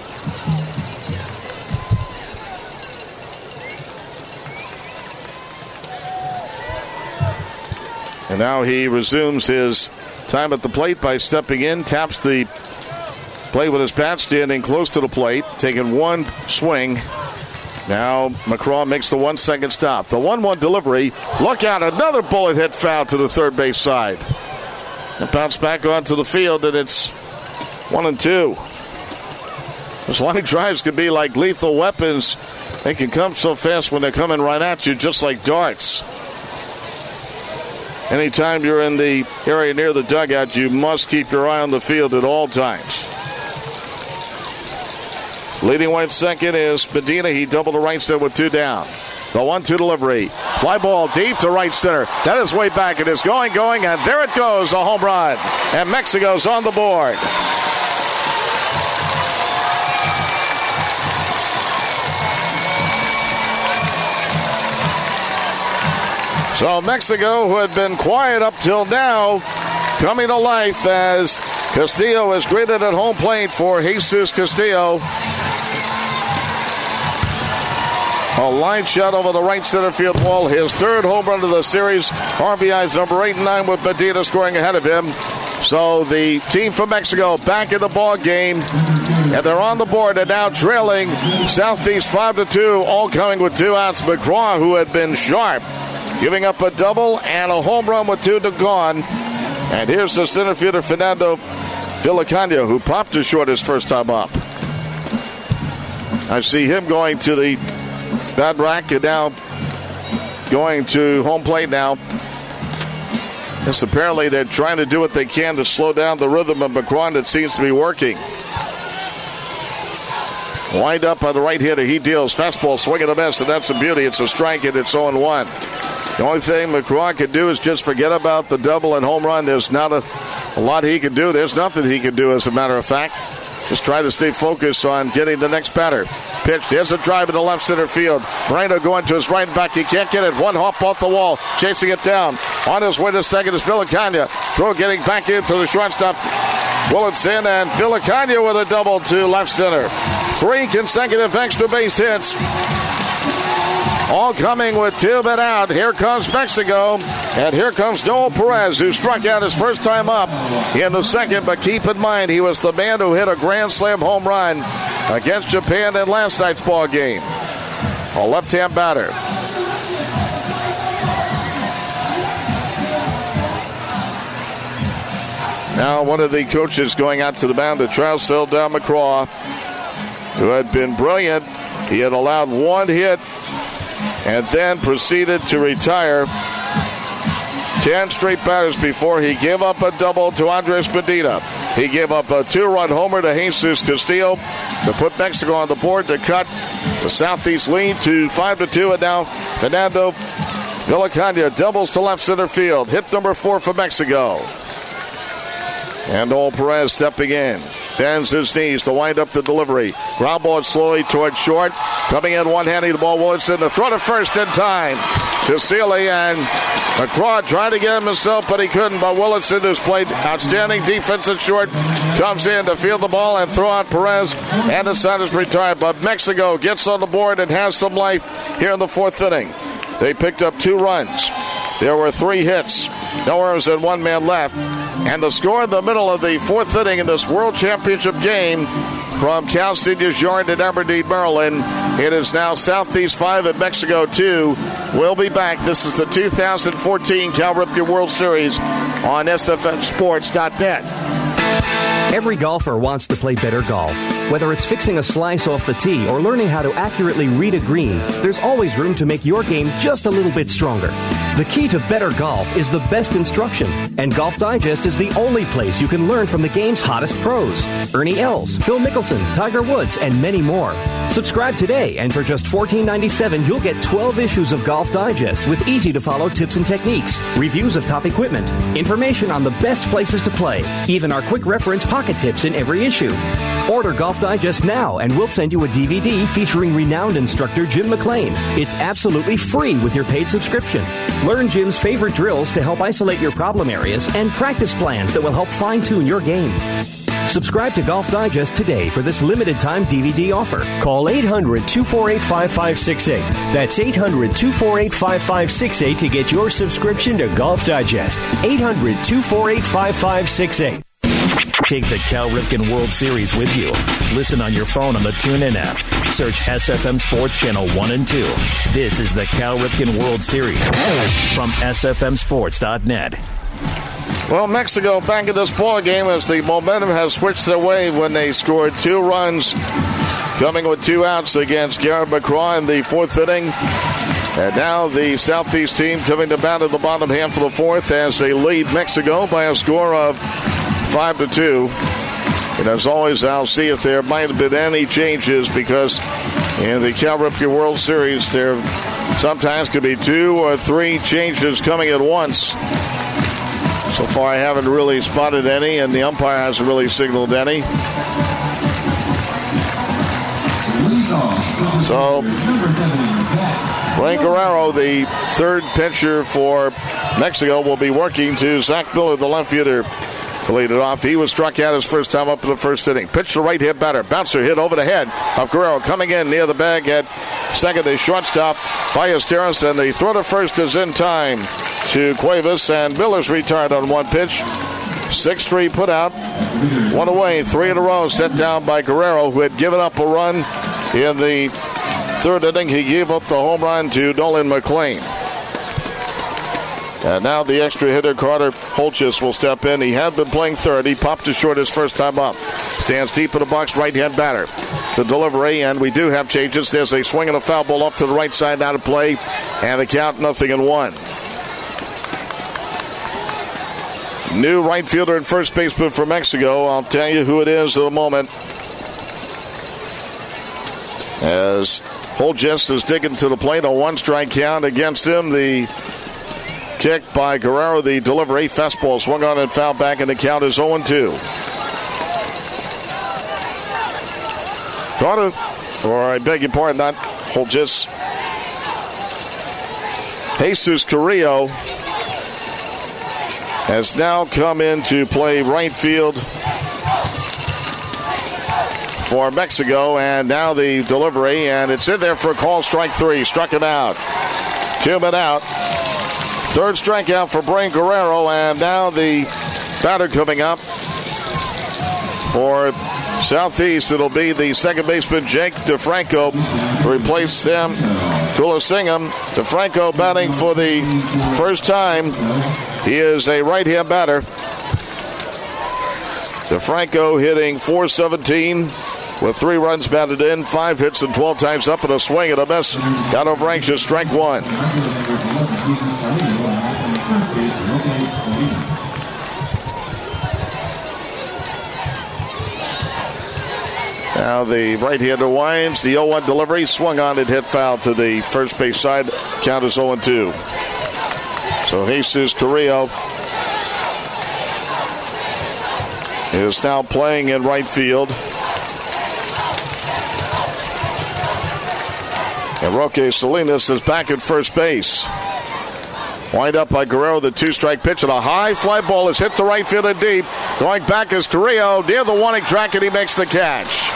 Speaker 3: And now he resumes his time at the plate by stepping in, taps the plate with his bat, standing close to the plate, taking 1 swing. Now McCraw makes the 1-second stop. The 1-1 delivery. Look out, another bullet hit foul to the third base side. It bounced back onto the field, and it's 1-2. Those line drives can be like lethal weapons. They can come so fast when they're coming right at you, just like darts. Anytime you're in the area near the dugout, you must keep your eye on the field at all times. Leading right second is Medina. He doubled the right center with 2 down. The 1-2 delivery. Fly ball deep to right center. That is way back. It is going, and there it goes, a home run. And Mexico's on the board. So Mexico, who had been quiet up till now, coming to life as Castillo is greeted at home plate for Jesus Castillo. A line shot over the right center field wall. His 3rd home run of the series. RBIs number 8 and 9 with Medina scoring ahead of him. So the team from Mexico back in the ball game, and they're on the board and now trailing Southeast 5-2, all coming with 2 outs. McCraw, who had been sharp, giving up a double and a home run with 2 to gone. And here's the center fielder, Fernando Villacaña, who popped to short his first time up. I see him going to the bat rack and now going to home plate now. Yes, apparently they're trying to do what they can to slow down the rhythm of McCraw. It seems to be working. Wind up on the right hitter. He deals fastball, swing and a miss, and that's a beauty. It's a strike, and it's 0-1. The only thing McCraw can do is just forget about the double and home run. There's not a lot he can do. There's nothing he can do, as a matter of fact. Just try to stay focused on getting the next batter. Pitch. There's a drive in the left center field. Moreno going to his right back. He can't get it. 1 hop off the wall. Chasing it down. On his way to second is Villacaña. Throw getting back in for the shortstop. Willetson, and Villacaña with a double to left center. 3 consecutive extra base hits. All coming with 2 men out. Here comes Mexico. And here comes Noel Perez, who struck out his first time up in the second. But keep in mind, he was the man who hit a grand slam home run against Japan in last night's ball game. A left-hand batter. Now one of the coaches going out to the mound to Charles Seldon McCraw, who had been brilliant. He had allowed one hit and then proceeded to retire 10 straight batters before he gave up a double to Andres Medina. He gave up a 2-run homer to Jesus Castillo to put Mexico on the board to cut the Southeast lead to 5-2. And now Fernando Villacaña doubles to left center field. Hit number 4 for Mexico. And Noel Perez stepping in. Bends his knees to wind up the delivery. Ground ball slowly towards short. Coming in one-handed, the ball Willardson to throw to first in time to Seeley, and McCraw tried to get him himself, but he couldn't. But Willardson, who's played outstanding defense at short, comes in to field the ball and throw out Perez, and the side is retired. But Mexico gets on the board and has some life here in the 4th inning. They picked up 2 runs. There were 3 hits. No errors and 1 man left. And the score in the middle of the 4th inning in this World Championship game from Cal Senior's Yard in Aberdeen, Maryland. It is now Southeast 5 and Mexico 2. We'll be back. This is the 2014 Cal Ripken World Series on SFMSports.net.
Speaker 21: Every golfer wants to play better golf. Whether it's fixing a slice off the tee or learning how to accurately read a green, there's always room to make your game just a little bit stronger. The key to better golf is the best instruction, and Golf Digest is the only place you can learn from the game's hottest pros. Ernie Els, Phil Mickelson, Tiger Woods, and many more. Subscribe today, and for just $14.97, you'll get 12 issues of Golf Digest with easy-to-follow tips and techniques, reviews of top equipment, information on the best places to play, even our quick reference pocket tips in every issue. Order Golf Digest now, and we'll send you a DVD featuring renowned instructor Jim McLean. It's absolutely free with your paid subscription. Learn Jim's favorite drills to help isolate your problem areas and practice plans that will help fine-tune your game. Subscribe to Golf Digest today for this limited-time DVD offer.
Speaker 22: Call 800-248-5568. That's 800-248-5568 to get your subscription to Golf Digest. 800-248-5568.
Speaker 15: Take the Cal Ripken World Series with you. Listen on your phone on the TuneIn app. Search SFM Sports Channel 1 and 2. This is the Cal Ripken World Series from SFMSports.net.
Speaker 3: Well, Mexico back in this ball game as the momentum has switched their way when they scored 2 runs, coming with 2 outs against Garrett McCraw in the 4th inning. And now the Southeast team coming to bat in the bottom half of the 4th as they lead Mexico by a score of 5-2. And as always, I'll see if there might have been any changes, because in the Cal Ripken World Series, there sometimes could be 2 or 3 changes coming at once. So far, I haven't really spotted any, and the umpire hasn't really signaled any. So, Blaine Guerrero, the 3rd pitcher for Mexico, will be working to Zach Miller, the left fielder, to lead it off. He was struck out his first time up in the 1st inning. Pitch to right-hand batter. Bouncer hit over the head of Guerrero. Coming in near the bag at second, the shortstop, Ballesteros, and the throw to first is in time to Cuevas, and Miller's retired on 1 pitch. 6-3 put out. 1 away, 3 in a row sent down by Guerrero, who had given up a run in the 3rd inning. He gave up the home run to Nolan McLean. And now the extra hitter, Carter Holchus, will step in. He had been playing 3rd. He popped to short his first time up. Stands deep in the box, right-hand batter. The delivery, and we do have changes. There's a swing and a foul ball off to the right side, out of play, and a count 0-1. New right fielder and first baseman for Mexico. I'll tell you who it is in a moment. As Holchus is digging to the plate, a 1-strike count against him. The kick by Guerrero, the delivery, fastball swung on and fouled back, and the count is 0-2. Carter, or I beg your pardon, not Holchus. Jesus Carrillo has now come in to play right field for Mexico, and now the delivery, and it's in there for a call, strike 3. Struck him out. 2 men out. 3rd strikeout for Blaine Guerrero, and now the batter coming up for Southeast. It'll be the second baseman, Jake DeFranco, to replace Sam Kulasingham. DeFranco batting for the first time. He is a right-hand batter. DeFranco hitting .417 with 3 runs batted in, 5 hits and 12 times up, and a swing and a miss. Got over anxious, strike 1. Now the right-hander winds. The 0-1 delivery swung on and hit foul to the first base side. Count is 0-2. So Jesus Carrillo is now playing in right field. And Roque Salinas is back at first base. Wind up by Guerrero, the 2-strike pitch, and a high fly ball is hit to right field and deep. Going back is Carrillo near the warning track, and he makes the catch.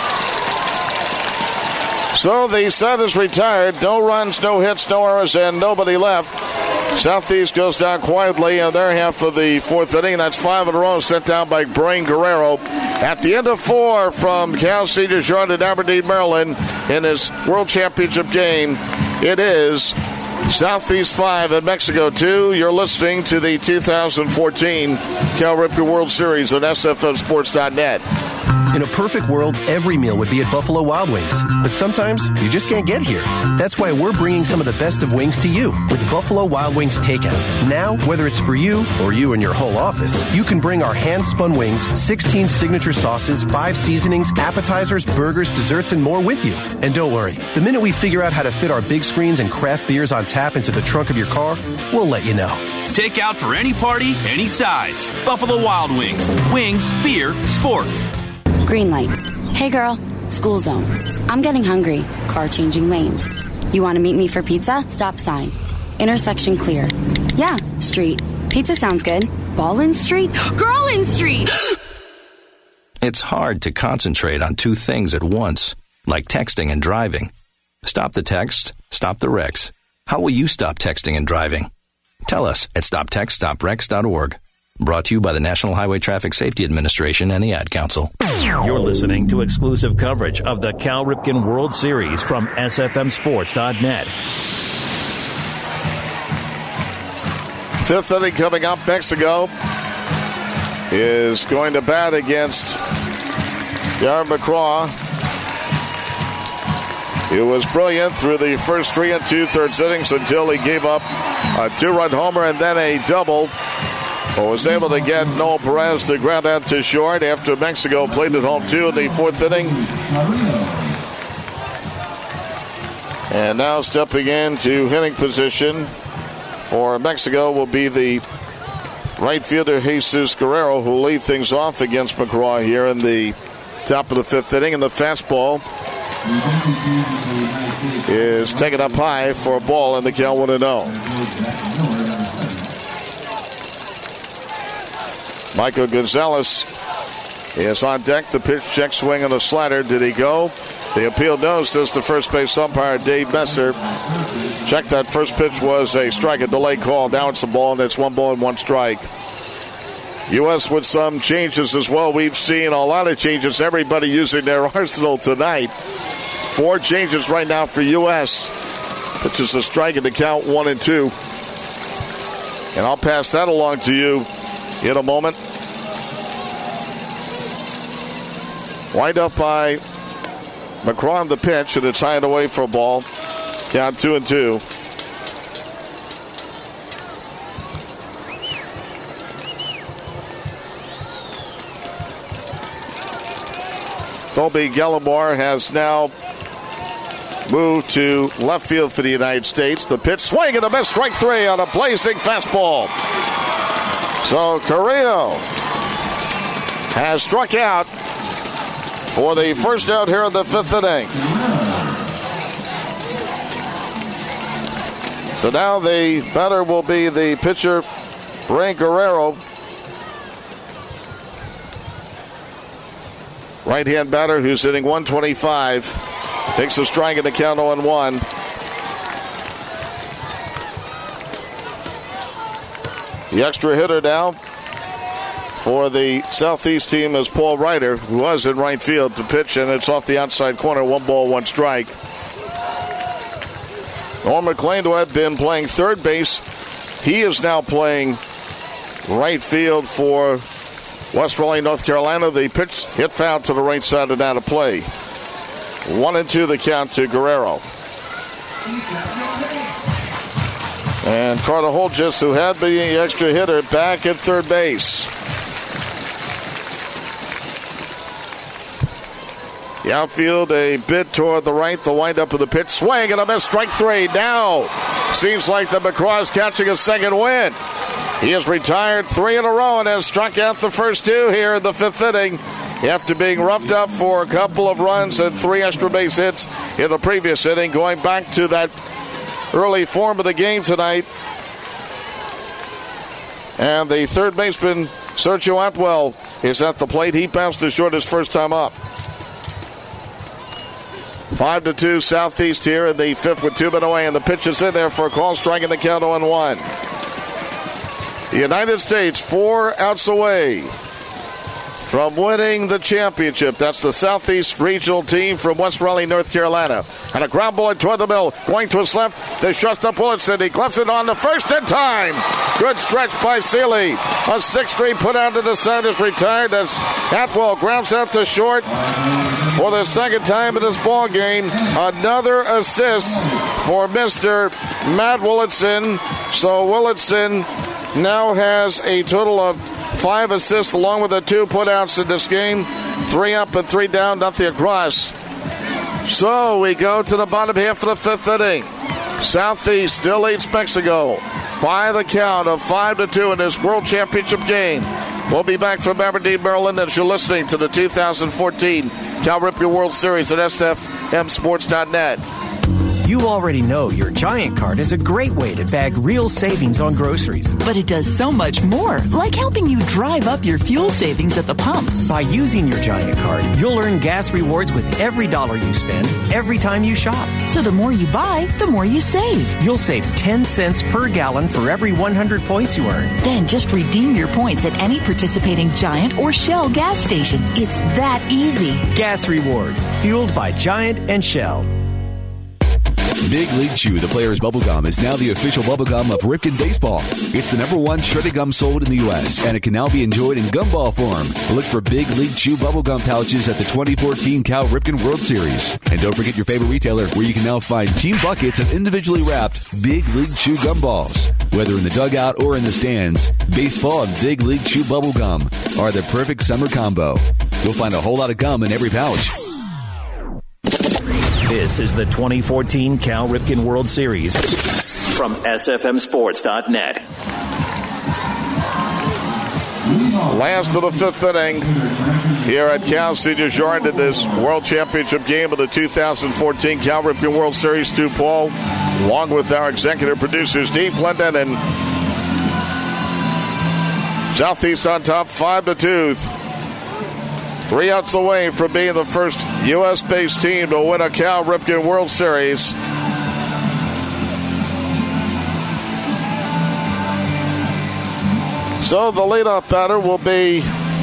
Speaker 3: So the set is retired. No runs, no hits, no errors, and nobody left. Southeast goes down quietly in their half of the 4th inning. That's 5 in a row sent down by Brain Guerrero. At the end of 4 from Cal Senior Jordan in Aberdeen, Maryland, in his World Championship game, it is Southeast 5 and Mexico 2. You're listening to the 2014 Cal Ripken World Series on SFMSports.net.
Speaker 4: In a perfect world, every meal would be at Buffalo Wild Wings. But sometimes you just can't get here. That's why we're bringing some of the best of wings to you with Buffalo Wild Wings Takeout. Now, whether it's for you or you and your whole office, you can bring our hand-spun wings, 16 signature sauces, 5 seasonings, appetizers, burgers, desserts, and more with you. And don't worry, the minute we figure out how to fit our big screens and craft beers on tap into the trunk of your car, we'll let you know.
Speaker 5: Take out for any party, any size. Buffalo Wild Wings. Wings, beer, sports.
Speaker 17: Green light. Hey girl, school zone. I'm getting hungry. Car changing lanes. You want to meet me for pizza? Stop sign. Intersection clear. Yeah, street. Pizza sounds good. Ballin Street? Girl in Street!
Speaker 18: It's hard to concentrate on 2 things at once, like texting and driving. Stop the text, stop the wrecks. How will you stop texting and driving? Tell us at stoptextstopwrecks.org. Brought to you by the National Highway Traffic Safety Administration and the Ad Council.
Speaker 1: You're listening to exclusive coverage of the Cal Ripken World Series from SFMSports.net.
Speaker 3: 5th inning coming up. Mexico is going to bat against Yaron McCraw. He was brilliant through the first 3 2/3 innings until he gave up a 2-run homer and then a double. But was able to get Noel Perez to ground out to short after Mexico played at home 2 in the 4th inning. And now stepping into hitting position for Mexico will be the right fielder Jesus Guerrero, who will lead things off against McCraw here in the top of the 5th inning. And the fastball is taken up high for a ball in the Cal 1-0. Michael Gonzalez is on deck. The pitch, check swing, and a slider. Did he go? The appeal no, says the first base umpire, Dave Messer. Check that first pitch was a strike, a delay call. Now it's a ball, and it's 1 ball and 1 strike. U.S. with some changes as well. We've seen a lot of changes. Everybody using their arsenal tonight. 4 changes right now for U.S. Pitches a strike in the count 1-2. And I'll pass that along to you in a moment. Wind up by McCraw on the pitch, and it's high and away for a ball. Count 2-2. Colby Gallimore has now moved to left field for the United States. The pitch swing and a miss, strike 3 on a blazing fastball. So Carrillo has struck out for the first out here in the 5th inning. So now the batter will be the pitcher, Brain Guerrero. Right-hand batter who's hitting 125. Takes a strike in the count 0-1. The extra hitter now for the Southeast team is Paul Ryder, who was in right field to pitch, and it's off the outside corner. 1 ball, 1 strike. Norm McLean, who had been playing third base, he is now playing right field for West Raleigh, North Carolina. The pitch hit foul to the right side and out of play. 1-2 the count to Guerrero. And Carter Holgis, who had been the extra hitter, back at third base. The outfield a bit toward the right. The windup of the pitch. Swing and a miss. Strike three. Now seems like the McCraw is catching a second win. He has retired 3 in a row and has struck out the first 2 here in the 5th inning after being roughed up for a couple of runs and 3 extra base hits in the previous inning. Going back to that early form of the game tonight. And the third baseman, Sergio Atwell, is at the plate. He bounced as short his first time up. 5-2 Southeast here in the 5th with 2 men away, and the pitch is in there for a call, striking the count 0-1. The United States 4 outs away from winning the championship. That's the Southeast Regional team from West Raleigh, North Carolina. And a ground ball toward the middle, going to his left. The shortstop Willetson. He clefts it on the first in time. Good stretch by Seeley. A 6-3 put out to the side is retired as Atwell grounds out to short for the second time in this ball game. Another assist for Mr. Matt Willetson. So Willetson now has a total of 5 assists along with the 2 putouts in this game. 3 up and 3 down, nothing across. So we go to the bottom half of the 5th inning. Southeast still leads Mexico by the count of 5-2 in this World Championship game. We'll be back from Aberdeen, Maryland, as you're listening to the 2014 Cal Ripken World Series at SFMSports.net.
Speaker 12: You already know your Giant card is a great way to bag real savings on groceries.
Speaker 13: But it does so much more, like helping you drive up your fuel savings at the pump.
Speaker 12: By using your Giant card, you'll earn gas rewards with every dollar you spend, every time you shop.
Speaker 13: So the more you buy, the more you save.
Speaker 12: You'll save 10 cents per gallon for every 100 points you earn.
Speaker 13: Then just redeem your points at any participating Giant or Shell gas station. It's that easy.
Speaker 12: Gas rewards, fueled by Giant and Shell.
Speaker 2: Big League Chew, the player's bubblegum, is now the official bubblegum of Ripken Baseball. It's the #1 shredded gum sold in the U.S., and it can now be enjoyed in gumball form. Look for Big League Chew bubblegum pouches at the 2014 Cal Ripken World Series. And don't forget your favorite retailer, where you can now find team buckets of individually wrapped Big League Chew gumballs. Whether in the dugout or in the stands, baseball and Big League Chew bubblegum are the perfect summer combo. You'll find a whole lot of gum in every pouch.
Speaker 15: This is the 2014 Cal Ripken World Series from SFMSports.net.
Speaker 3: Last of the 5th inning here at Cal Seniors Yard in this World Championship game of the 2014 Cal Ripken World Series. Stu Paul, along with our executive producers, Dean Glendon, and Southeast on top, 5-2. 3 outs away from being the first U.S.-based team to win a Cal Ripken World Series. So the leadoff batter will be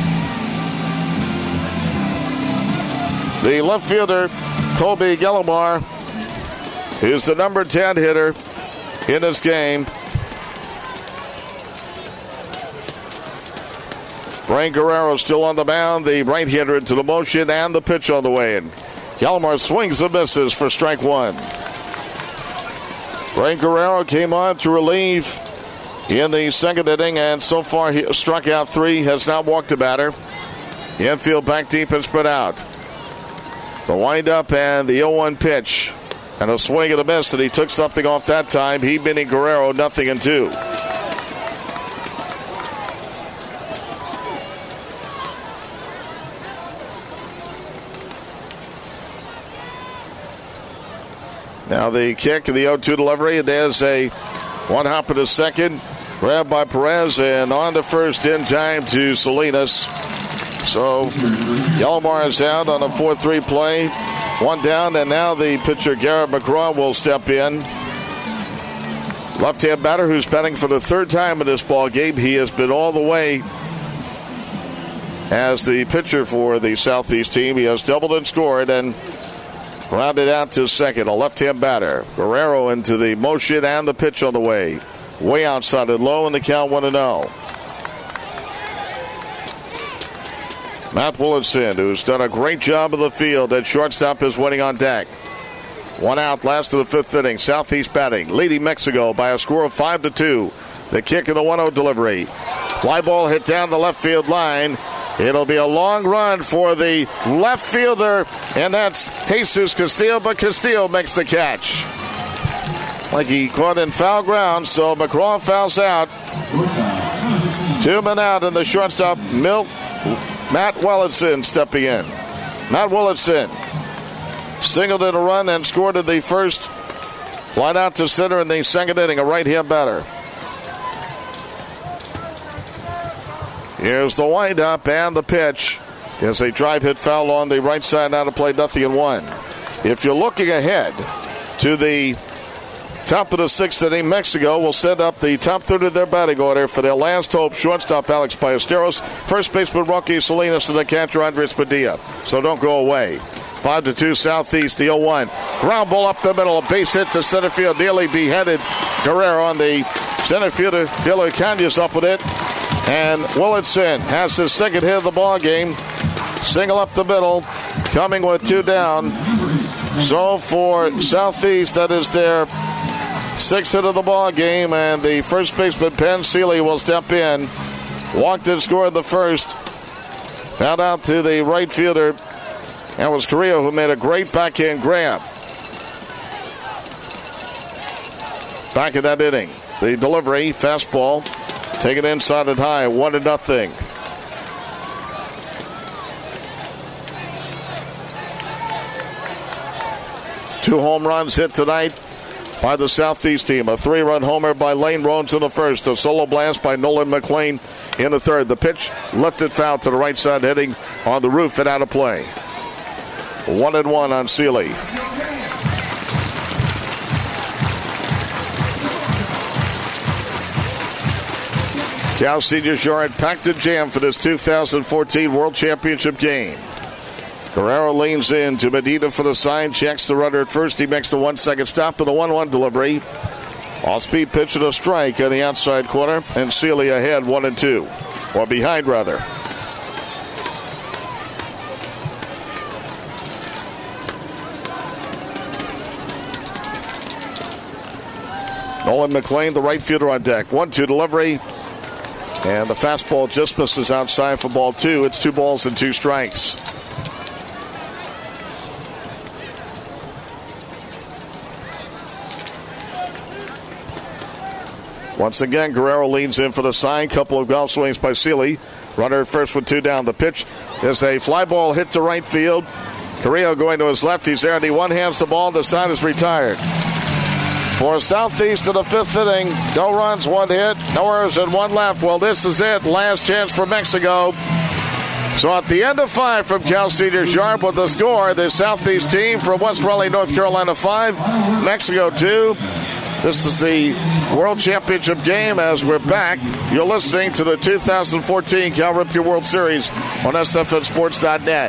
Speaker 3: the left fielder, Colby Gallimore, who's the number 10 hitter in this game. Brian Guerrero still on the mound, the right hitter into the motion, and the pitch on the way. And Gallimore swings and misses for strike 1. Brian Guerrero came on to relieve in the 2nd inning, and so far he struck out 3, has not walked a batter. The infield back deep and spread out. The windup and the 0-1 pitch. And a swing and a miss, and he took something off that time. He meaning Guerrero, 0-2. Now the kick and the 0-2 delivery. It is a one hop in a second. Grabbed by Perez and on to first in time to Salinas. So Gallimore is out on a 4-3 play. 1 down, and now the pitcher Garrett McCraw will step in. Left-hand batter who's batting for the 3rd time in this ball game. He has been all the way as the pitcher for the Southeast team. He has doubled and scored and rounded out to second. A left-hand batter. Guerrero into the motion and the pitch on the way. Way outside and low, and the count 1-0. Matt Willardson, who's done a great job of the field at shortstop, is waiting on deck. One out, last of the fifth inning. Southeast batting, leading Mexico by a score of 5-2. The kick in the 1-0 delivery. Fly ball hit down the left field line. It'll be a long run for the left fielder, and that's Jesus Castillo, but Castillo makes the catch. Like he caught in foul ground, so McCraw fouls out. 2 men out, and the shortstop, Matt Willardson stepping in. Matt Willardson singled in a run and scored in the first. Flied out to center in the second inning, a right-hand batter. Here's the windup and the pitch. As a drive hit foul on the right side, now to play 0-1. If you're looking ahead to the top of the sixth inning, Mexico will set up the top third of their batting order for their last hope. Shortstop Alex Ballesteros, first baseman Rocky Salinas, and the catcher Andres Padilla. So don't go away. 5-2 Southeast, the 0-1. Ground ball up the middle, a base hit to center field, nearly beheaded Guerrero on the center fielder. Philly Cañas up with it. And Willardson has his second hit of the ball game. Single up the middle, coming with 2 down. So for Southeast, that is their sixth hit of the ball game, and the first baseman Penn Seeley will step in. Walked and scored the first. Found out to the right fielder. That was Carrillo, who made a great backhand grab. Back in that inning, the delivery, fastball, taken inside and high, 1-0. Two home runs hit tonight by the Southeast team. A 3-run homer by Lane Rones in the first. A solo blast by Nolan McLean in the third. The pitch lifted foul to the right side, heading on the roof and out of play. 1-1 on Seeley. Cal Seniors are packed and jammed for this 2014 World Championship game. Guerrero leans in to Medina for the sign, checks the runner at first. He makes the 1-second stop with a 1-1 delivery. Off-speed pitch and a strike on the outside corner, and Seeley ahead 1-2, or behind rather. Nolan McLean, the right fielder, on deck. 1-2 delivery. And the fastball just misses outside for ball 2. It's 2 balls and 2 strikes. Once again, Guerrero leans in for the sign. Couple of golf swings by Seeley. Runner at first with 2 down. The pitch is a fly ball hit to right field. Carrillo going to his left. He's there, and he one-hands the ball. The sign is retired. For Southeast in the 5th inning, no runs, 1 hit, no errors, and 1 left. Well, this is it. Last chance for Mexico. So at the end of 5 from Cal Seniors Yard with the score, the Southeast team from West Raleigh, North Carolina 5, Mexico 2. This is the World Championship game as we're back. You're listening to the 2014 Cal Ripken World Series on SFNSports.net.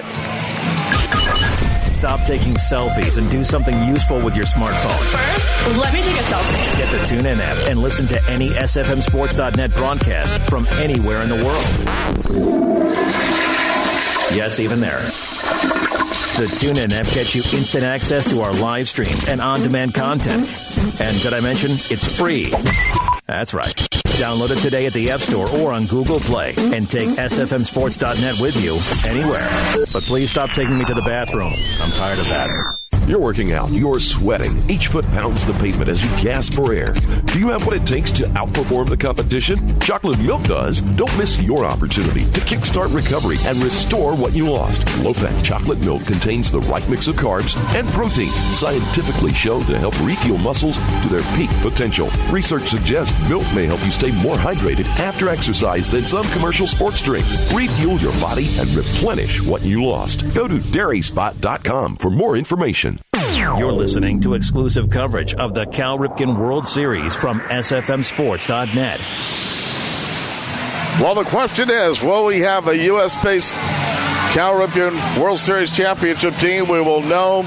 Speaker 15: Stop taking selfies and do something useful with your smartphone.
Speaker 16: First, let me take a selfie.
Speaker 15: Get the TuneIn app and listen to any SFNSports.net broadcast from anywhere in the world. Yes, even there. The TuneIn app gets you instant access to our live streams and on-demand content. And did I mention it's free? That's right. Download it today at the App Store or on Google Play and take SFMSports.net with you anywhere. But please stop taking me to the bathroom. I'm tired of that.
Speaker 14: You're working out. You're sweating. Each foot pounds the pavement as you gasp for air. Do you have what it takes to outperform the competition? Chocolate Milk does. Don't miss your opportunity to kickstart recovery and restore what you lost. Low-fat chocolate milk contains the right mix of carbs and protein, scientifically shown to help refuel muscles to their peak potential. Research suggests milk may help you stay more hydrated after exercise than some commercial sports drinks. Refuel your body and replenish what you lost. Go to dairyspot.com for more information.
Speaker 15: You're listening to exclusive coverage of the Cal Ripken World Series from SFMSports.net.
Speaker 3: Well, the question is, will we have a U.S.-based Cal Ripken World Series championship team? We will know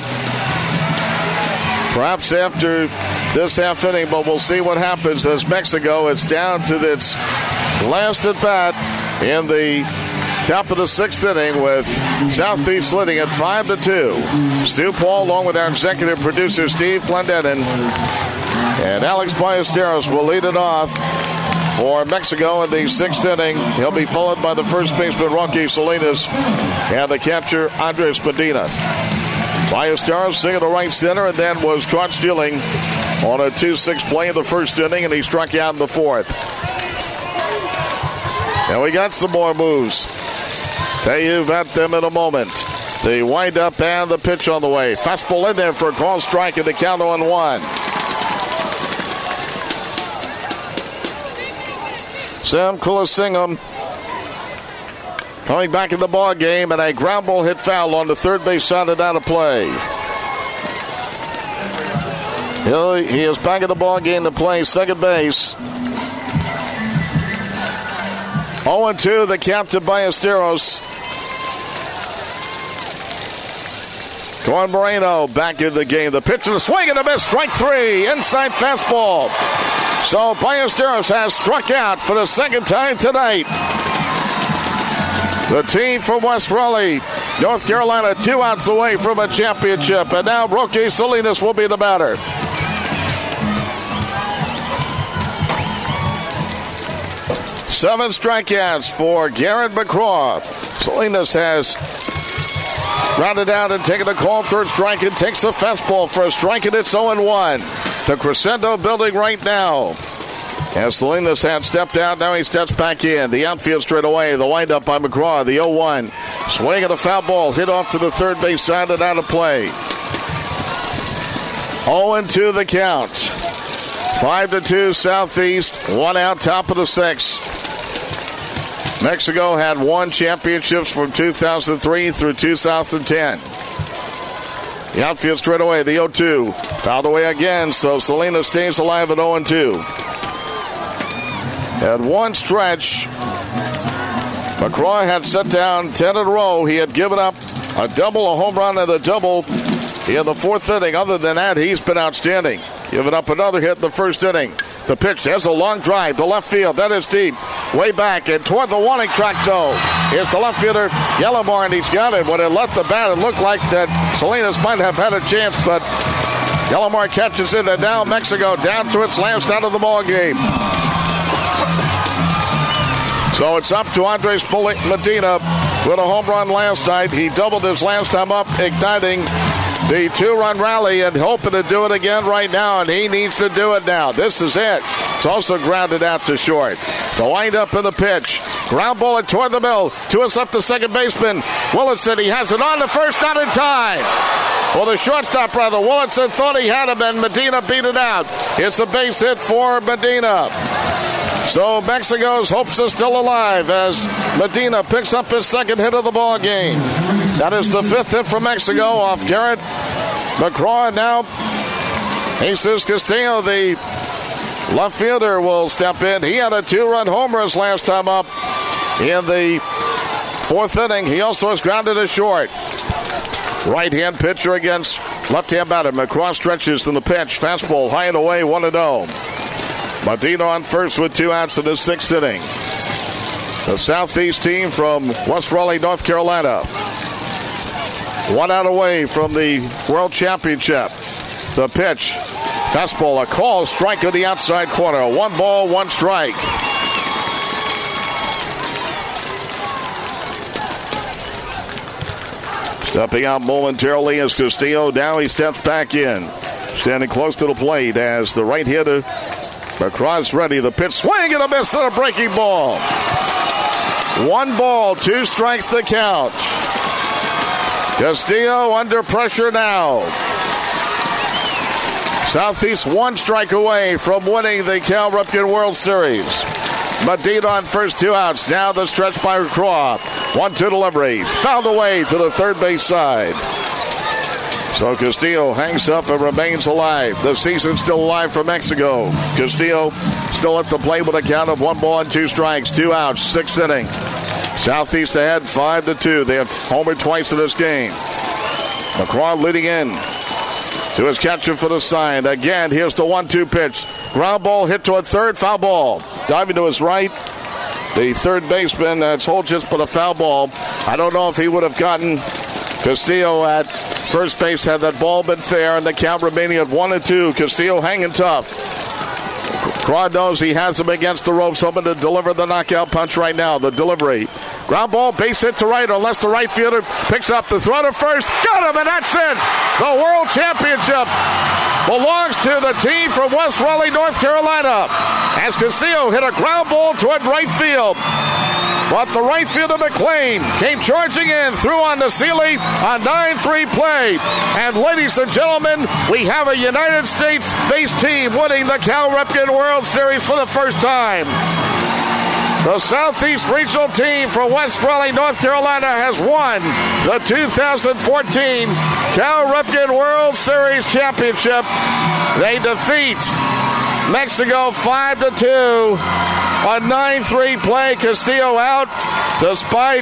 Speaker 3: perhaps after this half inning, but we'll see what happens as Mexico is down to its last at bat in the Top of the 6th inning with Southeast leading at 5-2. Stu Paul along with our executive producer Steve Glendenin. And Alex Ballesteros will lead it off for Mexico in the 6th inning. He'll be followed by the first baseman Rocky Salinas and the catcher Andres Medina. Ballesteros singled to right center and then was caught stealing on a 2-6 play in the first inning, and he struck out in the 4th. And we got some more moves. Tell you about them in a moment. The wind-up and the pitch on the way. Fastball in there for a call strike and the count 0-1. Sam Kulasingam coming back in the ball game, and a ground ball hit foul on the third base side and out of play. He is back in the ball game to play second base. 0-2 the count to Ballesteros. Juan Moreno back in the game. The pitch and the swing and a miss. Strike 3. Inside fastball. So Ballesteros has struck out for the second time tonight. The team from West Raleigh, North Carolina, 2 outs away from a championship. And now Roque Salinas will be the batter. Seven strikeouts for Garrett McCraw. Salinas has rounded out and taken a call. Third strike and takes a fastball for a strike, and it's 0-1. The crescendo building right now. As Salinas had stepped out, now he steps back in. The outfield straight away. The windup by McCraw. The 0-1. Swing and a foul ball. Hit off to the third base side and out of play. 0-2 the count. 5-2 Southeast. 1 out, top of the 6th. Mexico had won championships from 2003 through 2010. The outfield straight away, the 0-2. Fouled away again, so Salinas stays alive at 0-2. At one stretch, McCraw had set down 10 in a row. He had given up a double, a home run, and a double in the 4th inning. Other than that, he's been outstanding. Giving up another hit in the 1st inning. The pitch has a long drive to left field. That is deep. Way back and toward the warning track, though. Here's the left fielder, Yellowmore, and he's got it. When it left the bat, it looked like that Salinas might have had a chance, but Yellowmore catches it, and now Mexico down to its last out of the ball game. So it's up to Andres Medina with a home run last night. He doubled his last time up, igniting the 2-run rally and hoping to do it again right now, and he needs to do it now. This is it. It's also grounded out to short. The wind-up in the pitch. Ground ball toward the middle. To his left, the second baseman. Willitson, he has it on the first, not in time. Well, the shortstop, rather. Willitson thought he had him, and Medina beat it out. It's a base hit for Medina. So Mexico's hopes are still alive as Medina picks up his second hit of the ball game. That is the 5th hit for Mexico off Garrett McCraw. Now Jesus Castillo, the left fielder, will step in. He had a 2-run homer his last time up in the 4th inning. He also has grounded a short. Right-hand pitcher against left-hand batter. McCraw stretches in the pitch. Fastball high and away, 1-0. Medina on first with 2 outs in the 6th inning. The Southeast team from West Raleigh, North Carolina. 1 out away from the World Championship. The pitch. Fastball, a call, strike on the outside corner. 1 ball, 1 strike. Stepping out momentarily is Castillo. Now he steps back in. Standing close to the plate as the right hitter McCraw's ready. The pitch, swing and a miss and a breaking ball. 1 ball, 2 strikes the count. Castillo under pressure now. Southeast 1 strike away from winning the Cal Ripken World Series. Medina on first, 2 outs. Now the stretch by McCraw. 1-2 delivery. Fouled away to the third base side. So Castillo hangs up and remains alive. The season's still alive for Mexico. Castillo still at the plate with a count of 1 ball and 2 strikes. 2 outs, 6th inning. Southeast ahead 5-2. They have homered twice in this game. McCraw leading in to his catcher for the sign. Again, here's the 1-2 pitch. Ground ball hit toward third, foul ball. Diving to his right. the third baseman. That's Holgis, but a foul ball. I don't know if he would have gotten Castillo at first base had that ball been fair, and the count remaining at 1-2. Castillo hanging tough. Craw knows he has him against the ropes, hoping to deliver the knockout punch right now. The delivery. Ground ball, base hit to right, unless the right fielder picks up the throw to first. Got him, and that's it. The World Championship belongs to the team from West Raleigh, North Carolina, as Castillo hit a ground ball toward right field. But the right fielder, McLean, came charging in, threw on to Seeley, a 9-3 play. And ladies and gentlemen, we have a United States-based team winning the Cal Ripken World Series for the first time. The Southeast Regional team from West Raleigh, North Carolina has won the 2014 Cal Ripken World Series Championship. They defeat Mexico 5-2. A 9-3 play. Castillo out despite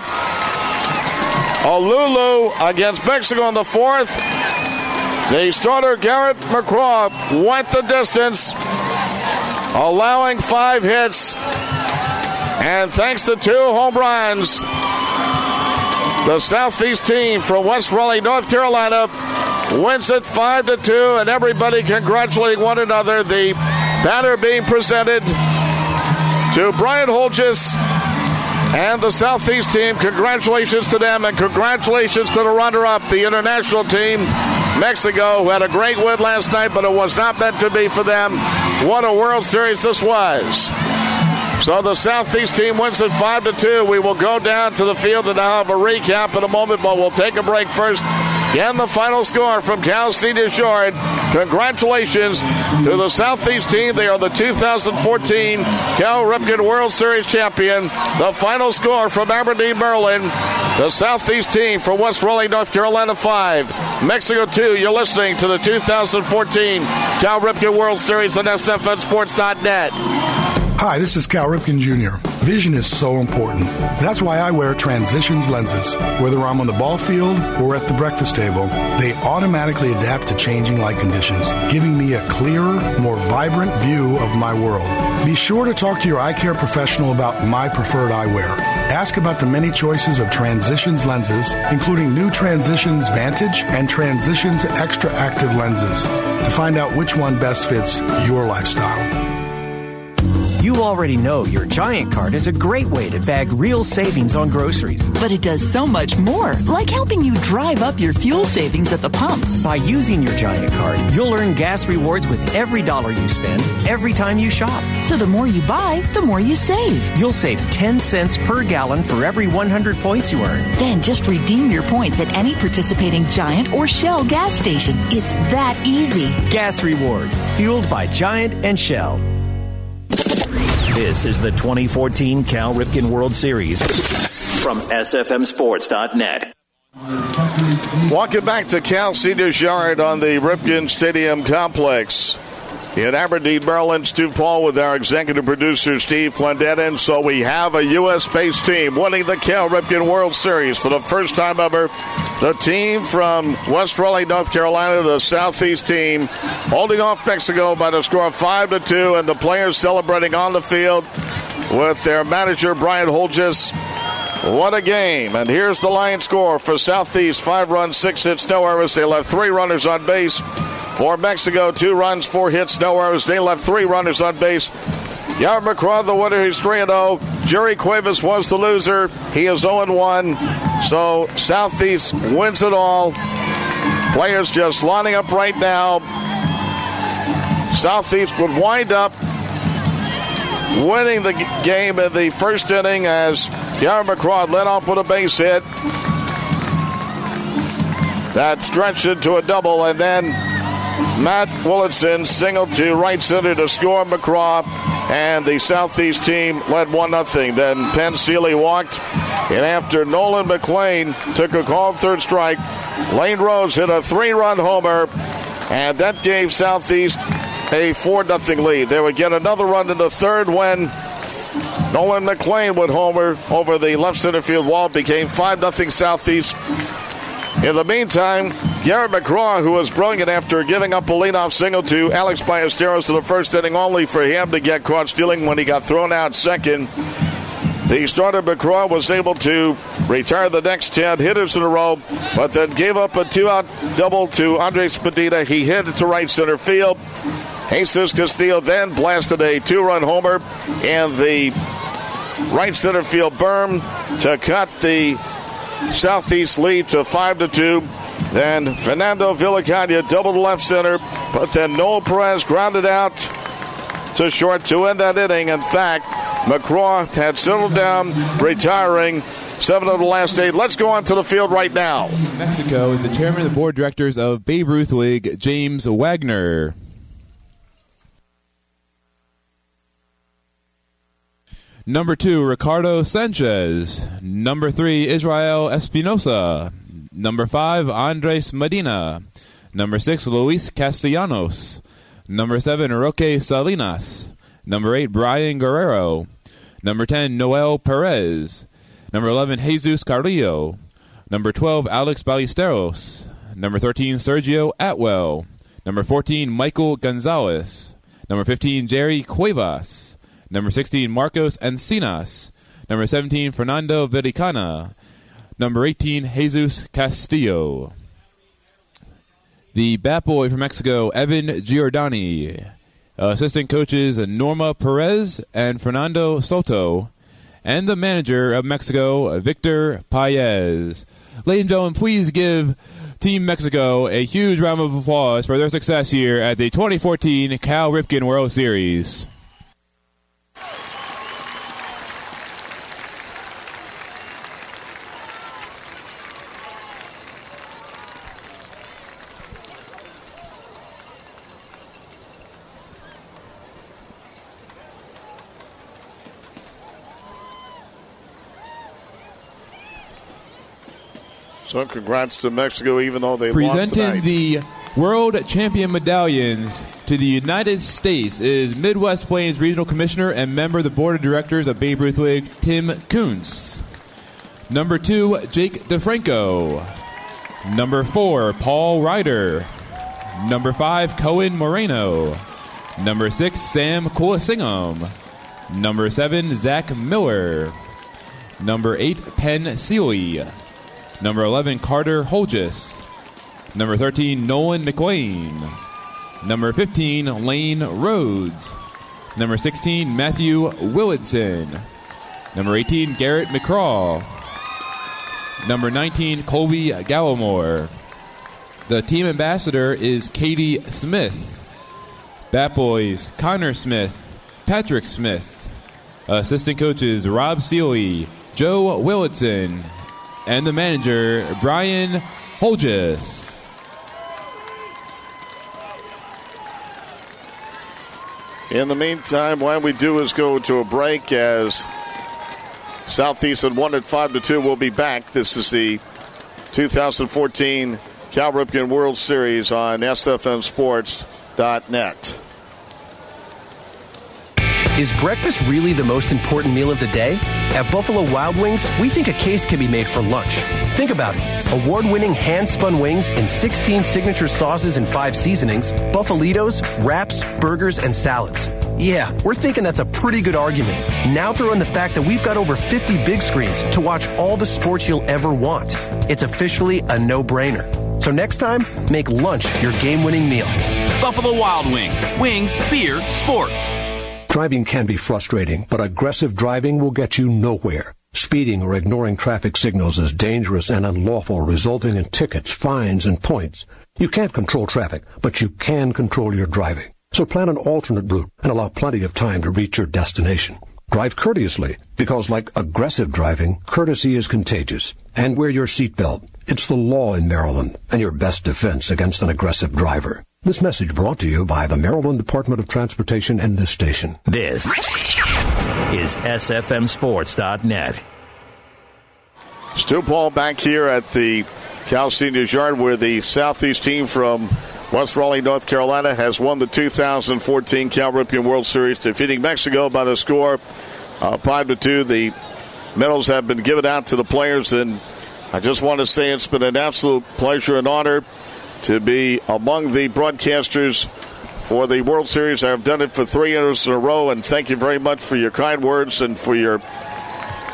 Speaker 3: a Lulu against Mexico in the fourth. The starter, Garrett McCraw, went the distance, allowing 5 hits. And thanks to 2 home runs, the Southeast team from West Raleigh, North Carolina, wins it 5-2, and everybody congratulating one another. The banner being presented to Brian Holgis and the Southeast team. Congratulations to them, and congratulations to the runner-up, the international team, Mexico, who had a great win last night, but it was not meant to be for them. What a World Series this was. So the Southeast team wins it 5-2. We will go down to the field and now have a recap in a moment, but we'll take a break first. Again, the final score from Cal Seniors Yard. Congratulations to the Southeast team. They are the 2014 Cal Ripken World Series champion. The final score from Aberdeen, Maryland. The Southeast team from West Raleigh, North Carolina 5. Mexico 2. You're listening to the 2014 Cal Ripken World Series on SFNSports.net.
Speaker 11: Hi, this is Cal Ripken Jr. Vision is so important. That's why I wear Transitions lenses. Whether I'm on the ball field or at the breakfast table, they automatically adapt to changing light conditions, giving me a clearer, more vibrant view of my world. Be sure to talk to your eye care professional about my preferred eyewear. Ask about the many choices of Transitions lenses, including new Transitions Vantage and Transitions Extra Active lenses, to find out which one best fits your lifestyle.
Speaker 12: You already know your Giant Card is a great way to bag real savings on groceries.
Speaker 13: But it does so much more, like helping you drive up your fuel savings at the pump.
Speaker 12: By using your Giant Card, you'll earn gas rewards with every dollar you spend, every time you shop.
Speaker 13: So the more you buy, the more you save.
Speaker 12: You'll save 10 cents per gallon for every 100 points you earn.
Speaker 13: Then just redeem your points at any participating Giant or Shell gas station. It's that easy.
Speaker 12: Gas rewards, fueled by Giant and Shell.
Speaker 15: This is the 2014 Cal Ripken World Series from SFMSports.net.
Speaker 3: Welcome back to Cal Seniors Yard on the Ripken Stadium Complex in Aberdeen, Maryland. Stu Paul with our executive producer, Steve Clendenin. So we have a U.S.-based team winning the Cal Ripken World Series for the first time ever. The team from West Raleigh, North Carolina, the Southeast team, holding off Mexico by the score of 5-2, and the players celebrating on the field with their manager, Brian Holgis. What a game. And here's the line score for Southeast. 5 runs, 6 hits, no errors. They left 3 runners on base. For Mexico, 2 runs, 4 hits, no errors. They left 3 runners on base. Garrett McCraw, the winner, he's 3-0. Jerry Cuevas was the loser. He is 0-1. So Southeast wins it all. Players just lining up right now. Southeast would wind up winning the game in the first inning as Garrett McCraw led off with a base hit. That stretched into a double, and then Matt Willetson singled to right center to score McCraw, and the Southeast team led 1-0. Then Penn Seeley walked, and after Nolan McLean took a called third strike, Lane Rose hit a 3-run homer, and that gave Southeast a 4-0 lead. They would get another run in the third when Nolan McLean would homer over the left center field wall. It became 5-0 Southeast. In the meantime, Garrett McCraw, who was brilliant after giving up a leadoff single to Alex Ballesteros in the first inning, only for him to get caught stealing when he got thrown out second. The starter, McCraw, was able to retire the next 10 hitters in a row, but then gave up a 2-out double to Andres Medina. He hit it to right center field. Jesus Castillo then blasted a 2-run homer and the right center field berm to cut the Southeast lead to 5-2. Then Fernando Villacaña doubled left center, but then Noel Perez grounded out to short to end that inning. In fact, McCraw had settled down, retiring 7 of the last 8. Let's go on to the field right now.
Speaker 7: Mexico is the chairman of the board of directors of Babe Ruth League, James Wagner. Number 2, Ricardo Sanchez. Number 3, Israel Espinosa. Number 5, Andres Medina. Number 6, Luis Castellanos. Number 7, Roque Salinas. Number 8, Brian Guerrero. Number 10, Noel Perez. Number 11, Jesus Carrillo. Number 12, Alex Ballesteros. Number 13, Sergio Atwell. Number 14, Michael Gonzalez. Number 15, Jerry Cuevas. Number 16, Marcos Encinas. Number 17, Fernando Villacaña. Number 18, Jesus Castillo. The bat boy from Mexico, Evan Giordani. Assistant coaches, Norma Perez and Fernando Soto. And the manager of Mexico, Victor Paez. Ladies and gentlemen, please give Team Mexico a huge round of applause for their success here at the 2014 Cal Ripken World Series.
Speaker 3: So congrats to Mexico, even though they
Speaker 7: Presenting
Speaker 3: lost tonight.
Speaker 7: the World Champion medallions to the United States is Midwest Plains Regional Commissioner and member of the Board of Directors of Babe Ruth League, Tim Kuntz. Number 2, Jake DeFranco. Number 4, Paul Ryder. Number 5, Cohen Moreno. Number 6, Sam Kulasingam. Number 7, Zach Miller. Number 8, Penn Seeley. Number 11, Carter Holgis. Number 13, Nolan McWayne. Number 15, Lane Rhodes. Number 16, Matthew Willardson. Number 18, Garrett McCraw. Number 19, Colby Gallimore. The team ambassador is Katie Smith. Bat Boys, Connor Smith, Patrick Smith. Assistant coaches, Rob Seeley, Joe Willardson, and the manager, Brian Holgis.
Speaker 3: In the meantime, what we do is go to a break as Southeastern won at 5-2. We'll be back. This is the 2014 Cal Ripken World Series on SFMSports.net.
Speaker 4: Is breakfast really the most important meal of the day? At Buffalo Wild Wings, we think a case can be made for lunch. Think about it. Award-winning hand-spun wings in 16 signature sauces and 5 seasonings, Buffalitos, wraps, burgers, and salads. Yeah, we're thinking that's a pretty good argument. Now throw in the fact that we've got over 50 big screens to watch all the sports you'll ever want. It's officially a no-brainer. So next time, make lunch your game-winning meal.
Speaker 5: Buffalo Wild Wings. Wings, beer, sports.
Speaker 6: Driving can be frustrating, but aggressive driving will get you nowhere. Speeding or ignoring traffic signals is dangerous and unlawful, resulting in tickets, fines, and points. You can't control traffic, but you can control your driving. So plan an alternate route and allow plenty of time to reach your destination. Drive courteously, because like aggressive driving, courtesy is contagious. And wear your seatbelt. It's the law in Maryland, and your best defense against an aggressive driver. This message brought to you by the Maryland Department of Transportation and this station.
Speaker 15: This is SFMSports.net.
Speaker 3: Stu Paul back here at the Cal Seniors Yard, where the Southeast team from West Raleigh, North Carolina, has won the 2014 Cal Ripken World Series, defeating Mexico by a score 5-2. The medals have been given out to the players, and I just want to say it's been an absolute pleasure and honor to be among the broadcasters for the World Series. I've done it for 3 years in a row, and thank you very much for your kind words and for your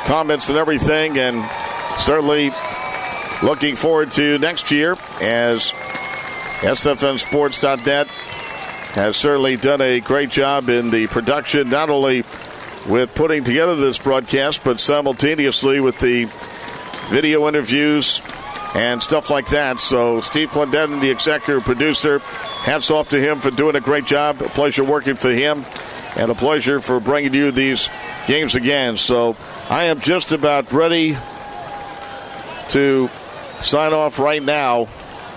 Speaker 3: comments and everything, and certainly looking forward to next year as SFNsports.net has certainly done a great job in the production, not only with putting together this broadcast, but simultaneously with the video interviews and stuff like that. So Steve Clendenin, the executive producer, hats off to him for doing a great job. A pleasure working for him and a pleasure for bringing you these games again. So I am just about ready to sign off right now.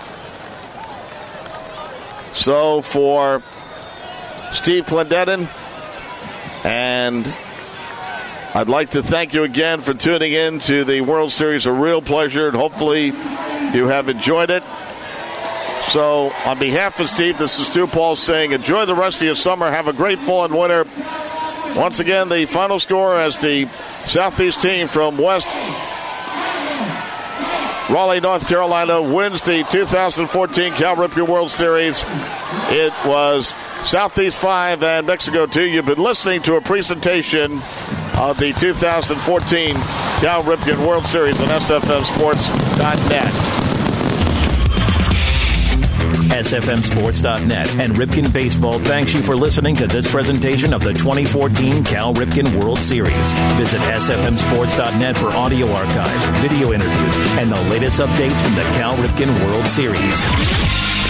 Speaker 3: So for Steve Clendenin, and I'd like to thank you again for tuning in to the World Series. A real pleasure, and hopefully you have enjoyed it. So on behalf of Steve, this is Stu Paul saying enjoy the rest of your summer. Have a great fall and winter. Once again, the final score as the Southeast team from West Raleigh, North Carolina wins the 2014 Cal Ripken World Series. It was Southeast 5 and Mexico 2. You've been listening to a presentation of the 2014 Cal Ripken World Series on SFNsports.net.
Speaker 15: SFNsports.net and Ripken Baseball thanks you for listening to this presentation of the 2014 Cal Ripken World Series. Visit SFNsports.net for audio archives, video interviews, and the latest updates from the Cal Ripken World Series.